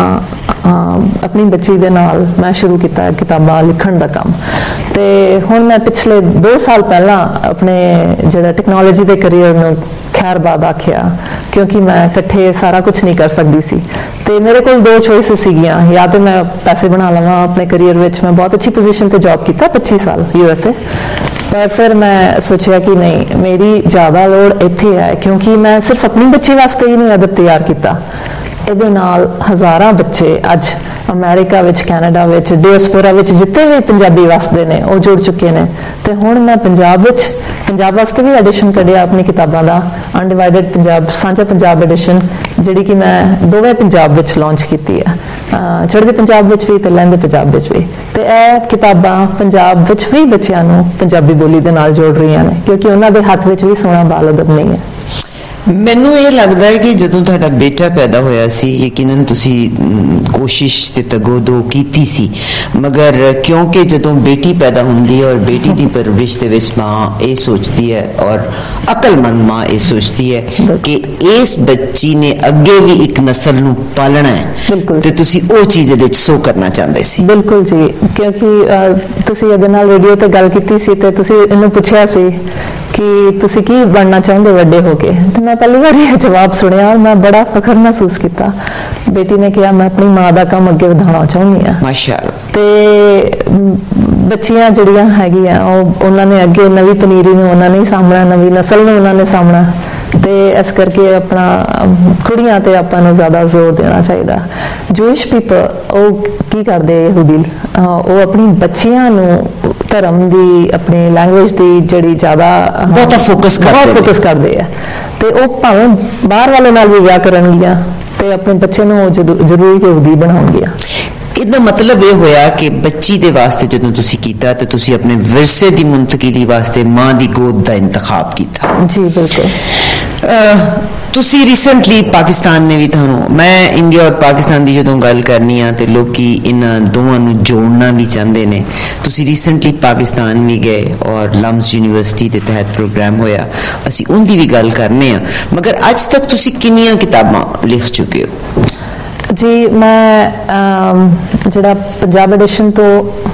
अपनी बच्ची दे नाल मैं शुरू किया किताबां लिखण दा काम। ते हुण मैं पिछले 2 साल पहला अपने जिहड़ा टैक्नोलॉजी के करियर नूं खैरबाद आखिया, क्योंकि मैं इकट्ठे सारा कुछ नहीं कर सकती सी। ते मेरे को 2 चॉइसेस सीगियां, या तो मैं पैसे बना लवां अपने करियर विच। मैं बहुत अच्छी पोजीशन पे जॉब किया 25 साल USA, पर फिर मैं सोचा कि नहीं मेरी ज़्यादा लोड़ इत्थे है, क्योंकि मैं सिर्फ अपनी बच्ची वास्ते ही नहीं अदब तैयार किया, ਇਹਦੇ ਨਾਲ हज़ारां बच्चे अज अमेरिका विच कैनेडा विच डियास्पोरा विच जिते भी पंजाबी वसदे ने वो जुड़ चुके हैं। तो हुण मैं पंजाब वास्ते भी एडिशन कढ़िया अपनी किताबां दा अनडिवाइडेड पंजाब सांझा पंजाब एडिशन, जिहड़ी कि मैं दोवें पंजाब विच लॉन्च की है, चढ़दे पंजाब विच भी ते लैंदे पंजाब विच भी। ते ਇਹ किताबां पंजाब विच भी बच्चिआं नूं पंजाबी बोली दे नाल जोड़ रही हैं, क्योंकि उन्हां दे हत्थ विच भी सोहना बाल अदब नहीं है।
ਮੈਨੂੰ ਇਹ ਲੱਗਦਾ ਹੈ ਕਿ ਜਦੋਂ ਤੁਹਾਡਾ ਬੇਟਾ ਪੈਦਾ ਹੋਇਆ ਸੀ ਯਕੀਨਨ ਤੁਸੀਂ ਕੋਸ਼ਿਸ਼ ਤੇ ਤਗੋਦੋ ਕੀਤੀ ਸੀ, ਮਗਰ ਕਿਉਂਕਿ ਜਦੋਂ ਬੇਟੀ ਪੈਦਾ ਹੁੰਦੀ ਹੈ ਔਰ ਬੇਟੀ ਦੀ ਪਰਵਰਿਸ਼ ਦੇ ਵਿੱਚ ਮਾਂ ਇਹ ਸੋਚਦੀ ਹੈ ਔਰ ਅਕਲਮੰਦ ਮਾਂ ਇਹ ਸੋਚਦੀ ਹੈ ਕਿ ਇਸ ਬੱਚੀ ਨੇ ਅੱਗੇ ਵੀ ਇੱਕ ਨਸਲ ਨੂੰ ਪਾਲਣਾ ਹੈ, ਤੇ ਤੁਸੀਂ ਉਹ ਚੀਜ਼ ਦੇ ਵਿੱਚ ਸੋ ਕਰਨਾ ਚਾਹੁੰਦੇ ਸੀ।
ਬਿਲਕੁਲ ਜੀ, ਕਿਉਂਕਿ ਤੁਸੀਂ ਇਹਦੇ ਨਾਲ ਰੇਡੀਓ ਤੇ ਗੱਲ ਕੀਤੀ ਸੀ ਤੇ ਤੁਸੀਂ ਇਹਨੂੰ ਪੁੱਛਿਆ ਸੀ कि तुसी की बनना चाहते वड्डे होके, तो मैं पहली बार यह जवाब सुनिया और मैं बड़ा फखर महसूस किया। बेटी ने कहा मैं अपनी माँ का काम अगे बढ़ाना चाहती हाँ।
माशाअल्लाह।
ते बच्चियां जिहड़ियां हैगियां उन्होंने अगे नवी पनीरी नूं उन्होंने सामना, नवी नस्ल नूं उन्होंने सामना, ਤੇ ਇਸ ਕਰਕੇ ਆਪਣਾ ਕੁੜੀਆਂ ਤੇ ਆਪਾਂ ਨੂੰ ਜ਼ਿਆਦਾ ਜ਼ੋਰ ਦੇਣਾ ਚਾਹੀਦਾ। ਜੂਇਸ਼ ਪੀਪਲ ਉਹ ਕੀ ਕਰਦੇ ਯਹੂਦੀ, ਉਹ ਆਪਣੀ ਬੱਚੀਆਂ ਨੂੰ ਧਰਮ ਦੀ ਆਪਣੀ ਲੈਂਗੁਏਜ ਦੀ ਜਿਹੜੀ ਜ਼ਿਆਦਾ
ਬਹੁਤ ਫੋਕਸ
ਕਰਦੇ ਆ ਤੇ ਉਹ ਭਾਵੇਂ ਬਾਹਰ ਵਾਲੇ ਨਾਲ ਵੀ ਵਿਆਹ ਕਰਨਗੀਆਂ ਤੇ ਆਪਣੇ ਬੱਚੇ ਨੂੰ ਜ਼ਰੂਰ ਯਹੂਦੀ ਬਣਾਉਣਗੀਆਂ।
ਇਹਦਾ ਮਤਲਬ ਇਹ ਹੋਇਆ ਕਿ ਬੱਚੀ ਦੇ ਵਾਸਤੇ ਜਦੋਂ ਤੁਸੀਂ ਕੀਤਾ ਤੇ ਤੁਸੀਂ ਆਪਣੇ ਵਿਰਸੇ ਦੀ ਮੁੰਤਕਿਲੀ ਵਾਸਤੇ ਮਾਂ ਦੀ ਗੋਦ ਦਾ ਇੰਤਖਾਬ ਕੀਤਾ।
ਜੀ ਬਿਲਕੁਲ।
ਤੁਸੀਂ ਰੀਸੈਂਟਲੀ ਪਾਕਿਸਤਾਨ ਨੇ ਵੀ ਤੁਹਾਨੂੰ, ਮੈਂ ਇੰਡੀਆ ਔਰ ਪਾਕਿਸਤਾਨ ਦੀ ਜਦੋਂ ਗੱਲ ਕਰਨੀ ਆ ਤੇ ਲੋਕੀ ਇਹਨਾਂ ਦੋਵਾਂ ਨੂੰ ਜੋੜਨਾ ਵੀ ਚਾਹੁੰਦੇ ਨੇ। ਤੁਸੀਂ ਰੀਸੈਂਟਲੀ ਪਾਕਿਸਤਾਨ ਵੀ ਗਏ ਔਰ ਲਮਸ ਯੂਨੀਵਰਸਿਟੀ ਦੇ ਤਹਿਤ ਪ੍ਰੋਗਰਾਮ ਹੋਇਆ, ਅਸੀਂ ਉਹਦੀ ਵੀ ਗੱਲ ਕਰਨੇ ਆ। ਮਗਰ ਅੱਜ ਤੱਕ ਤੁਸੀਂ ਕਿੰਨੀਆਂ ਕਿਤਾਬਾਂ ਲਿਖ ਚੁੱਕੇ ਹੋ?
ਜੀ ਮੈਂ ਜਿਹੜਾ ਪੰਜਾਬ ਐਡੀਸ਼ਨ ਤੋਂ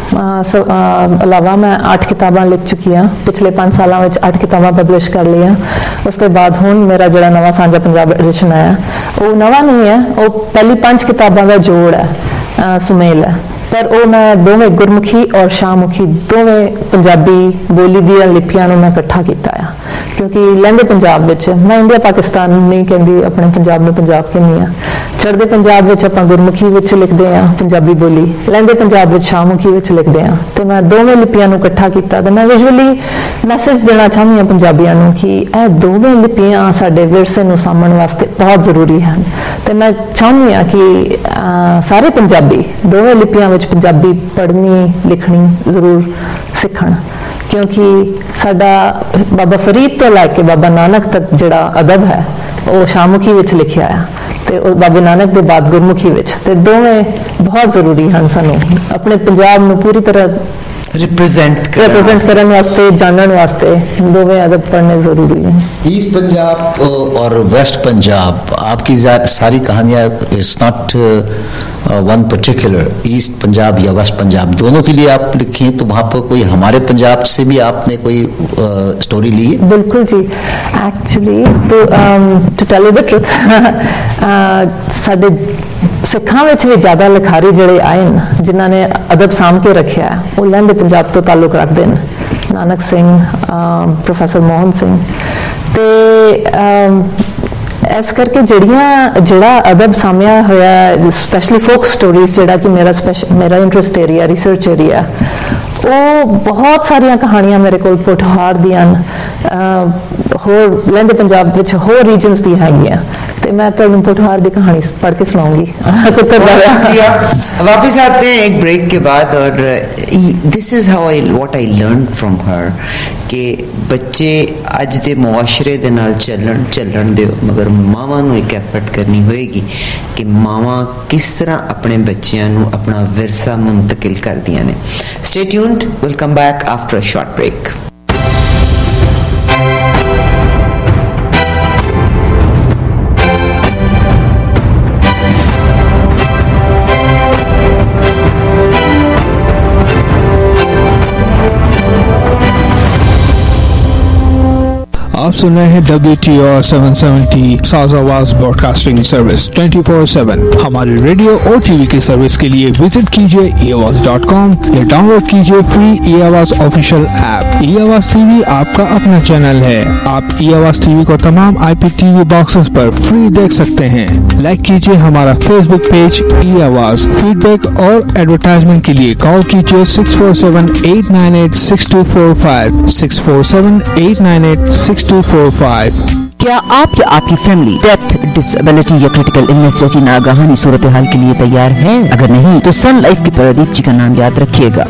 ਇਲਾਵਾ ਮੈਂ 8 ਕਿਤਾਬਾਂ ਲਿਖ ਚੁੱਕੀ ਹਾਂ। ਪਿਛਲੇ 5 ਸਾਲਾਂ ਵਿੱਚ 8 ਕਿਤਾਬਾਂ ਪਬਲਿਸ਼ ਕਰ ਲਈਆਂ। ਉਸ ਤੋਂ ਬਾਅਦ ਹੁਣ ਮੇਰਾ ਜਿਹੜਾ ਨਵਾਂ ਸਾਂਝਾ ਪੰਜਾਬ ਐਡੀਸ਼ਨ ਆਇਆ ਉਹ ਨਵਾਂ ਨਹੀਂ ਹੈ, ਉਹ ਪਹਿਲੀ 5 ਕਿਤਾਬਾਂ ਦਾ ਜੋੜ ਹੈ, ਸੁਮੇਲ ਹੈ। ਪਰ ਉਹ ਮੈਂ ਦੋਵੇਂ ਗੁਰਮੁਖੀ ਔਰ ਸ਼ਾਹਮੁਖੀ ਦੋਵੇਂ ਪੰਜਾਬੀ ਬੋਲੀ ਦੀਆਂ ਲਿਪੀਆਂ ਨੂੰ ਮੈਂ ਇਕੱਠਾ ਕੀਤਾ ਆ, ਕਿਉਂਕਿ ਲਹਿੰਦੇ ਪੰਜਾਬ ਵਿੱਚ, ਮੈਂ ਇੰਡੀਆ ਪਾਕਿਸਤਾਨ ਨਹੀਂ ਕਹਿੰਦੀ, ਆਪਣੇ ਪੰਜਾਬ ਨੂੰ ਪੰਜਾਬ ਕਹਿੰਦੀ ਹਾਂ। ਚੜ੍ਹਦੇ ਪੰਜਾਬ ਵਿੱਚ ਆਪਾਂ ਗੁਰਮੁਖੀ ਵਿੱਚ ਲਿਖਦੇ ਹਾਂ ਪੰਜਾਬੀ ਬੋਲੀ, ਲਹਿੰਦੇ ਪੰਜਾਬ ਵਿੱਚ ਸ਼ਾਹਮੁਖੀ ਵਿੱਚ ਲਿਖਦੇ ਹਾਂ। ਤੇ ਮੈਂ ਦੋਵੇਂ ਲਿਪੀਆਂ ਨੂੰ ਇਕੱਠਾ ਕੀਤਾ ਤੇ ਮੈਂ ਵਿਜ਼ੂਅਲੀ ਮੈਸੇਜ ਦੇਣਾ ਚਾਹੁੰਦੀ ਹਾਂ ਪੰਜਾਬੀਆਂ ਨੂੰ ਕਿ ਇਹ ਦੋਵੇਂ ਲਿਪੀਆਂ ਸਾਡੇ ਵਿਰਸੇ ਨੂੰ ਸਾਂਭਣ ਵਾਸਤੇ ਬਹੁਤ ਜ਼ਰੂਰੀ ਹਨ। ਤੇ ਮੈਂ ਚਾਹੁੰਦੀ ਹਾਂ ਕਿ ਸਾਰੇ ਪੰਜਾਬੀ ਦੋਵੇਂ ਲਿਪੀਆਂ ਵਿੱਚ ਪੰਜਾਬੀ ਪੜ੍ਹਨੀ ਲਿਖਣੀ ਜ਼ਰੂਰ ਸਿੱਖਣ, ਕਿਉਂਕਿ ਸਾਡਾ ਬਾਬਾ ਫਰੀਦ ਤੋਂ ਲੈ ਕੇ ਬਾਬਾ ਨਾਨਕ ਤੱਕ ਜਿਹੜਾ ਅਦਬ ਹੈ ਉਹ ਸ਼ਾਹਮੁਖੀ ਵਿੱਚ ਲਿਖਿਆ ਆ ਤੇ ਉਹ ਬਾਬਾ ਨਾਨਕ ਦੇ ਬਾਅਦ ਗੁਰਮੁਖੀ ਵਿੱਚ, ਤੇ ਦੋਵੇਂ ਬਹੁਤ ਜ਼ਰੂਰੀ ਹਨ। ਸਾਨੂੰ ਆਪਣੇ ਪੰਜਾਬ ਨੂੰ ਪੂਰੀ ਤਰ੍ਹਾਂ रिप्रेजेंट करने वास्ते, जानने वास्ते दोवें अदब पढ़ने जरूरी है।
ईस्ट पंजाब और वेस्ट पंजाब, आपकी सारी कहानियां it's not one particular, east Punjab या वेस्ट पंजाब दोनों के लिए आप लिखी, तो वहाँ पर कोई हमारे पंजाब से भी आपने कोई स्टोरी ली है?
बिल्कुल जी, actually to tell you the truth साडे सिखां विच भी ज़्यादा लिखारी जिहड़े आए न जिन्हां ने अदब साम के रखिया वो लहंदे पंजाब तो ताल्लुक रखते हैं। नानक सिंह, प्रोफैसर मोहन सिंह, ते इस करके जिहड़ा अदब सामिया होया, स्पैशली फोक स्टोरीज जिहड़ा कि मेरा इंटरस्ट एरिया, रिसर्च एरिया, वो बहुत सारिया कहानियां मेरे को पोठहार दियां होर लहंदे पंजाब विच होर रीजनस दी हैगियां, ते मैं तुहानू पोठहार दी कहानी पढ़ के सुनाऊंगी।
वापस आते हैं एक ब्रेक के बाद, और this is how what I learn from her कि बच्चे अज दे मुआशरे दे नाल चलन दे, मगर मावां नू एक एफर्ट करनी होएगी कि मावां किस तरह अपने बच्चियां नू अपना विरसा मुंतकिल करदियां ने। Stay tuned, will come back after a short break.
आप सुन रहे हैं WTR 770 south Awaz broadcasting service 24/7। हमारे रेडियो और टीवी की सर्विस के लिए विजिट कीजिए eAwaz.com या डाउनलोड कीजिए free eAwaz official app. eAwaz TV आपका अपना चैनल है। आप eAwaz टीवी को तमाम IPTV बॉक्सेस पर फ्री देख सकते हैं। लाइक कीजिए हमारा फेसबुक पेज eAwaz। फीडबैक और एडवर्टाइजमेंट के लिए कॉल कीजिए 647-898-6245 647-898-6245।
क्या आप या आपकी फैमिली डेथ, डिसेबिलिटी या क्रिटिकल इलनेस जैसी नागाहानी सूरत हाल के लिए तैयार है? अगर नहीं तो सन लाइफ के प्रदीप जी का नाम याद रखिएगा,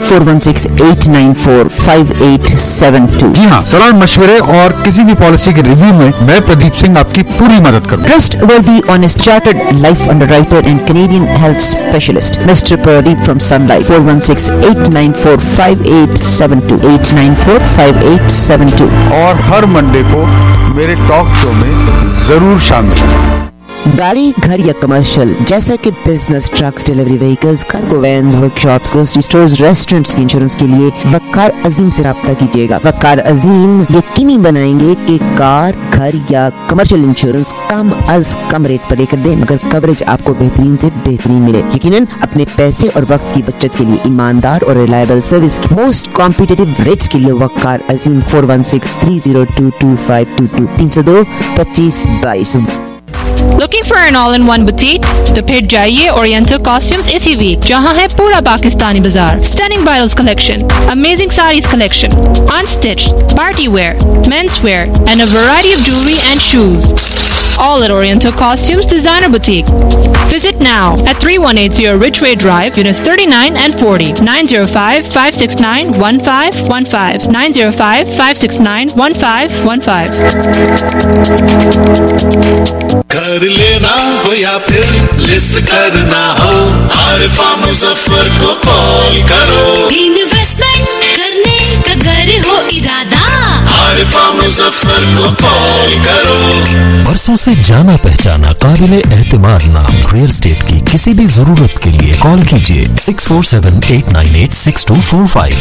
4168945872।
जी हाँ, सलाह मशवरे और किसी भी पॉलिसी के रिव्यू में मैं प्रदीप सिंह आपकी पूरी मदद करूँगा।
Trustworthy honest chartered life underwriter and Canadian health specialist mister Pradeep from Sun Life, 4168945872 8945872।
और हर मंडे को मेरे टॉक शो में जरूर शामिल हों।
गाड़ी, घर या कमर्शियल जैसा कि business, trucks, delivery vehicles, cargo vans, workshops, grocery stores, restaurants की इंश्योरेंस के लिए वकार अजीम से राब्ता कीजिएगा। वकार अजीम यकीनी बनाएंगे कि कार, घर या कमर्शियल इंश्योरेंस कम अज कम रेट पर लेकर दें, मगर कवरेज आपको बेहतरीन से बेहतरीन मिले। यकीनन अपने पैसे और वक्त की बचत के लिए ईमानदार और रिलायबल सर्विस की मोस्ट कॉम्पिटिटिव रेट्स के लिए वकार अजीम 4163022522 302 2522।
Looking for an all-in-one boutique? तो फिर जाइए Oriental Costumes इसी वीक, जहाँ है पूरा पाकिस्तानी बाजार। Stunning bridals collection, amazing sarees collection, unstitched, party wear, men's wear, and a variety of jewelry and shoes. All at Oriental Costumes Designer Boutique. Visit now at 3180 Ridgeway Drive, Units 39 and 40, 905-569-1515, 905-569-1515.
घर लेना हो या फिर list करना हो, आरिफा मुजफ्फर को call करो।
Investment करने का घर हो इरादा,
आरिफा मुजफ्फर को कॉल करो।
बरसों से जाना पहचाना काबिले एहतिमाद नाम रियल एस्टेट की किसी भी जरूरत के लिए कॉल कीजिए 6478986245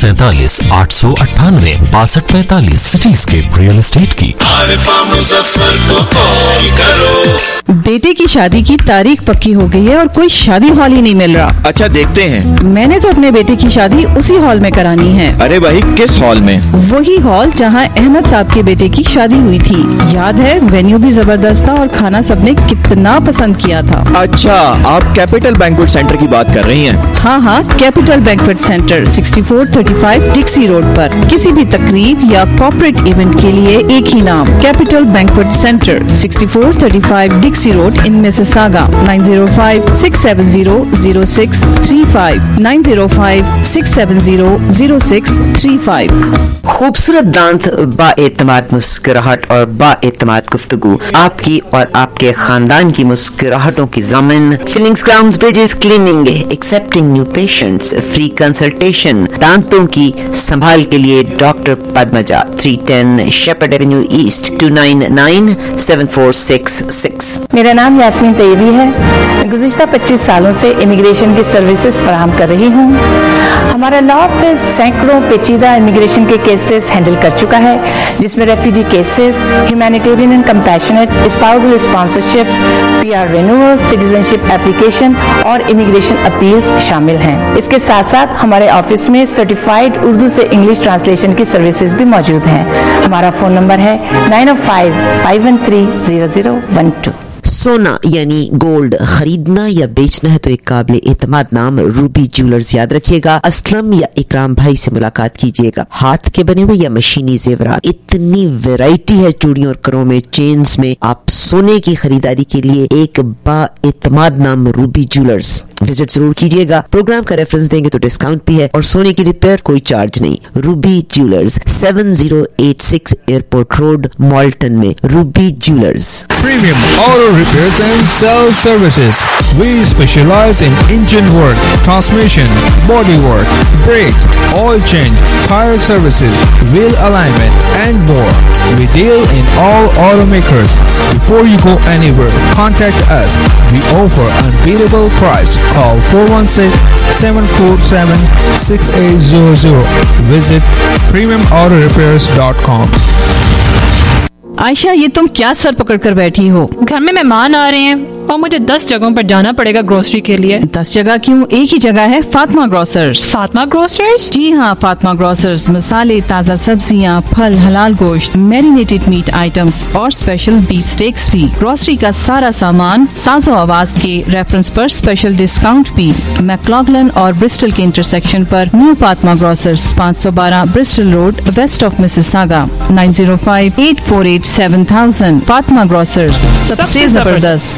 647-898 सिटीस्केप रियल एस्टेट की।
आरिफा मुजफ्फर को कॉल करो।
बेटे की शादी की तारीख पक्की हो गई है और कोई शादी हॉल ही नहीं मिल रहा।
अच्छा देखते हैं।
मैंने तो अपने बेटे की शादी उसी हॉल में करानी है।
अरे भाई किस हॉल में?
वही हॉल जहाँ अहमद साहब के बेटे की शादी हुई थी। याद है, वेन्यू भी जबरदस्त था और खाना सबने कितना पसंद किया था।
अच्छा, आप कैपिटल बैंक्वेट सेंटर की बात कर रही हैं?
हाँ, capital banquet centre 6435 Dixie road पर। किसी भी तकरीब या कॉर्पोरेट इवेंट के लिए एक ही नाम, capital banquet centre 6435 Dixie road in Mississauga. 905-670-0635 905-670-0635।
खूबसूरत दांत, बाएतमाद मुस्कुराहट और बाएतमाद गुफ्तगू, आपकी और आपके खानदान की मुस्कुराहटों की ज़मीन। Fillings, crowns, bridges, cleaning, accepting new patients, free consultation. दांतों की संभाल के लिए doctor Padmaja, 310 Sheppard avenue east 29974666।
मेरा नाम यास्मीन तैयबी है। मैं गुज़िश्ता 25 सालों से इमिग्रेशन की सर्विसेज फराहम कर रही हूँ। हमारा लॉ ऑफिस सैकड़ों पेचीदा इमिग्रेशन के केसेस हैंडल कर चुका है, जिसमें refugee cases, humanitarian and compassionate, spousal sponsorships, PR renewal, citizenship application और इमिग्रेशन अपील्स शामिल हैं। इसके साथ साथ हमारे ऑफिस में सर्टिफाइड उर्दू से इंग्लिश ट्रांसलेशन की सर्विसेज भी मौजूद हैं। हमारा फोन नंबर है 905-513-0012।
सोना यानी गोल्ड खरीदना या बेचना है तो एक काबिल एतमाद नाम रूबी ज्वेलर्स याद रखिएगा। असलम या इकराम भाई से मुलाकात कीजिएगा। हाथ के बने हुए या मशीनी जेवरात, इतनी वैरायटी है चूड़ियों और करों में, चेन्स में। आप सोने की खरीदारी के लिए एक बाएतमाद नाम रूबी ज्वेलर्स विजिट जरूर कीजिएगा। प्रोग्राम का रेफरेंस देंगे तो डिस्काउंट भी है और सोने की रिपेयर कोई चार्ज नहीं। Ruby jewellers 7086 airport road, Malton में। Ruby jewellers.
Premium Auto Repairs and Sales Services. We specialize in engine work, transmission, body work, brakes, oil change, tire services, wheel alignment, and more. We deal in all automakers. Before you go anywhere, contact us. We offer unbeatable price. Call 416-747-6800. Visit premiumautorepairs.com.
Ayesha, ये तुम क्या sir पकड़ कर बैठी हो?
घर में मेहमान आ रहे हैं और मुझे 10 जगहों पर जाना पड़ेगा ग्रोसरी के लिए।
10 जगह क्यों? एक ही जगह है, फातिमा ग्रोसर्स।
फातिमा ग्रोसर्स?
जी हाँ, फातिमा ग्रोसर्स मसाले, ताज़ा सब्जियाँ, फल, हलाल गोश्त, मैरिनेटेड मीट आइटम्स और स्पेशल बीफ स्टेक्स भी। ग्रोसरी का सारा सामान साजो आवाज के रेफरेंस पर स्पेशल डिस्काउंट भी। मैक्लॉगलन और ब्रिस्टल के इंटरसेक्शन पर new Fatima grocers, 512 Bristol road, west of Mississauga. 905-848-7000। Fatima grocers, सबसे जबरदस्त।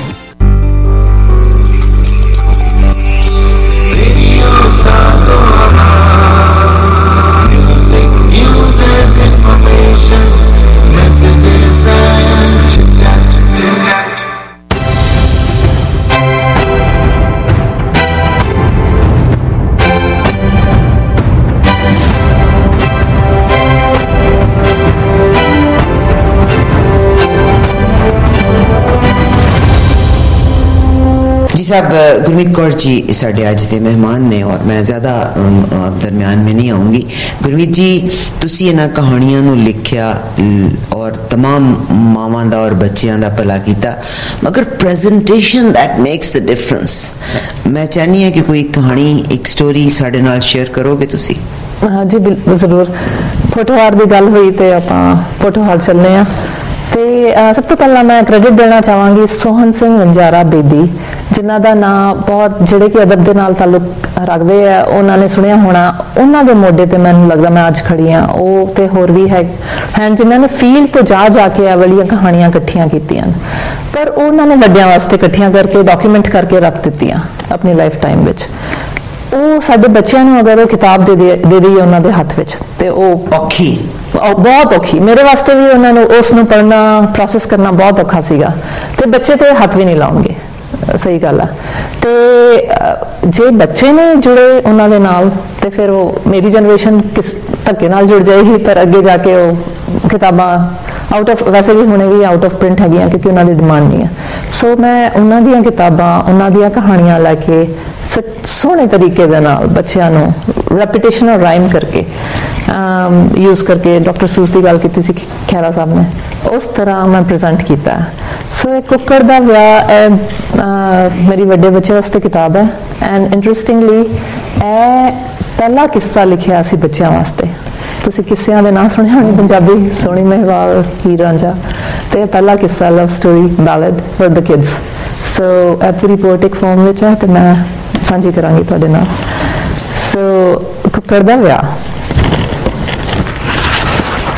जी साहब, गुरमीत कौर जी साढ़े अज के मेहमान ने और मैं ज़्यादा दरम्यान में नहीं आऊँगी। गुरमीत जी, तुसी इन्हां कहानियां नूं लिखिया और तमाम मावां दा और बच्चियां दा भला कीता, मगर presentation that makes the difference. मैं चाहनी है कि कोई कहानी, एक स्टोरी साढ़े नाल शेयर करोगे तुसी?
हाँ जी, बिल्कुल जरूर। पोठोहार की गल हुई तो आपां पोठोहार चलने आ। ਤੇ ਸਭ ਤੋਂ ਪਹਿਲਾਂ ਮੈਂ ਕ੍ਰੈਡਿਟ ਦੇਣਾ ਚਾਹਾਂਗੀ ਸੋਹਨ ਸਿੰਘ ਵੰਜਾਰਾ ਬੇਦੀ, ਜਿਨ੍ਹਾਂ ਦਾ ਨਾਂ ਬਹੁਤ, ਜਿਹੜੇ ਕਿ ਅਦਬ ਦੇ ਨਾਲ ਤਾਲੁਕ ਰੱਖਦੇ ਆ, ਉਹਨਾਂ ਨੇ ਸੁਣਿਆ ਹੋਣਾ। ਉਹਨਾਂ ਦੇ ਮੋਢੇ ਤੇ ਮੈਨੂੰ ਲੱਗਦਾ ਮੈਂ ਅੱਜ ਖੜੀ ਹਾਂ। ਉਹ ਤੇ ਹੋਰ ਵੀ ਹਨ ਜਿਨ੍ਹਾਂ ਨੇ ਫੀਲਡ ਤੇ ਜਾ ਕੇ ਇਹ ਵਾਲੀਆਂ ਕਹਾਣੀਆਂ ਇਕੱਠੀਆਂ ਕੀਤੀਆਂ, ਪਰ ਉਹਨਾਂ ਨੇ ਵੱਡਿਆਂ ਵਾਸਤੇ ਇਕੱਠੀਆਂ ਕਰਕੇ ਡਾਕੂਮੈਂਟ ਕਰਕੇ ਰੱਖ ਦਿੱਤੀਆਂ ਆਪਣੀ ਲਾਈਫ ਟਾਈਮ ਵਿੱਚ। ਉਹ ਸਾਡੇ ਬੱਚਿਆਂ ਨੂੰ ਅਗਰ ਉਹ ਕਿਤਾਬ ਦੇ ਦਈਏ ਉਹਨਾਂ ਦੇ ਹੱਥ ਵਿੱਚ, ਤੇ ਉਹ ਔਖੀ, ਬਹੁਤ ਔਖੀ। ਮੇਰੇ ਵਾਸਤੇ ਵੀ ਉਹਨਾਂ ਨੂੰ ਉਸ ਨੂੰ ਪੜ੍ਹਨਾ, ਪ੍ਰੋਸੈਸ ਕਰਨਾ ਬਹੁਤ ਔਖਾ ਸੀਗਾ, ਤੇ ਬੱਚੇ ਤੇ ਹੱਥ ਵੀ ਨਹੀਂ ਲਾਉਣਗੇ, ਸਹੀ ਗੱਲ ਆ। ਤੇ ਜੇ ਬੱਚੇ ਨੇ ਜੁੜੇ ਉਹਨਾਂ ਦੇ ਨਾਲ, ਤੇ ਫਿਰ ਉਹ ਮੇਰੀ ਜਨਰੇਸ਼ਨ ਕਿਸ ਧੱਕੇ ਨਾਲ ਜੁੜ ਜਾਏਗੀ, ਪਰ ਅੱਗੇ ਜਾ ਕੇ ਉਹ ਕਿਤਾਬਾਂ ਆਊਟ ਆਫ, ਵੈਸੇ ਵੀ ਹੁਣੇ ਵੀ ਆਊਟ ਆਫ ਪ੍ਰਿੰਟ ਹੈਗੀਆਂ ਕਿਉਂਕਿ ਉਹਨਾਂ ਦੀ ਡਿਮਾਂਡ ਨਹੀਂ ਹੈ। ਸੋ ਮੈਂ ਉਹਨਾਂ ਦੀਆਂ ਕਿਤਾਬਾਂ, ਉਹਨਾਂ ਦੀਆਂ ਕਹਾਣੀਆਂ ਲੈ ਕੇ ਸੋਹਣੇ ਤਰੀਕੇ ਦੇ ਨਾਲ ਬੱਚਿਆਂ ਨੂੰ ਰੈਪੀਟੇਸ਼ਨ ਔਰ ਰਾਈਮ ਕਰਕੇ ਯੂਜ਼ ਕਰਕੇ, ਡਾਕਟਰ ਸੂਸ ਦੀ ਗੱਲ ਕੀਤੀ ਸੀ ਖਹਿਰਾ ਸਾਹਿਬ ਨੇ, ਉਸ ਤਰ੍ਹਾਂ ਮੈਂ ਪ੍ਰੈਜ਼ੈਂਟ ਕੀਤਾ। ਸੋ ਇਹ ਕੁੱਕੜ ਦਾ ਵਿਆਹ ਮੇਰੀ ਵੱਡੇ ਬੱਚੇ ਵਾਸਤੇ ਕਿਤਾਬ ਹੈ। ਐਂਡ ਇੰਟਰਸਟਿੰਗਲੀ ਇਹ ਪਹਿਲਾ ਕਿੱਸਾ ਲਿਖਿਆ ਸੀ ਬੱਚਿਆਂ ਵਾਸਤੇ। ਤੁਸੀਂ ਕਿੱਸਿਆਂ ਦੇ ਨਾਂ ਸੁਣੇ ਹੋਣੇ, ਪੰਜਾਬੀ ਸੋਹਣੀ ਮਹਿਵਾਲ, ਹੀਰ ਰਾਂਝਾ, ਤੇ ਪਹਿਲਾ ਕਿੱਸਾ love story ballad for the kids. So ਇਹ ਪੂਰੀ ਪੋਇਟਿਕ ਫਾਰਮ ਵਿੱਚ ਹੈ ਤੇ ਮੈਂ ਸਾਂਝੀ ਕਰਾਂਗੀ ਤੁਹਾਡੇ ਨਾਲ। ਸੋ ਕੁੱਕੜ ਦਾ ਵਿਆਹ।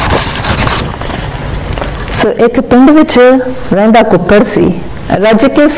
ਸੋ ਇੱਕ ਪਿੰਡ ਵਿੱਚ ਰਹਿੰਦਾ ਕੁੱਕੜ ਸੀ। ਰੱਜ ਕੇ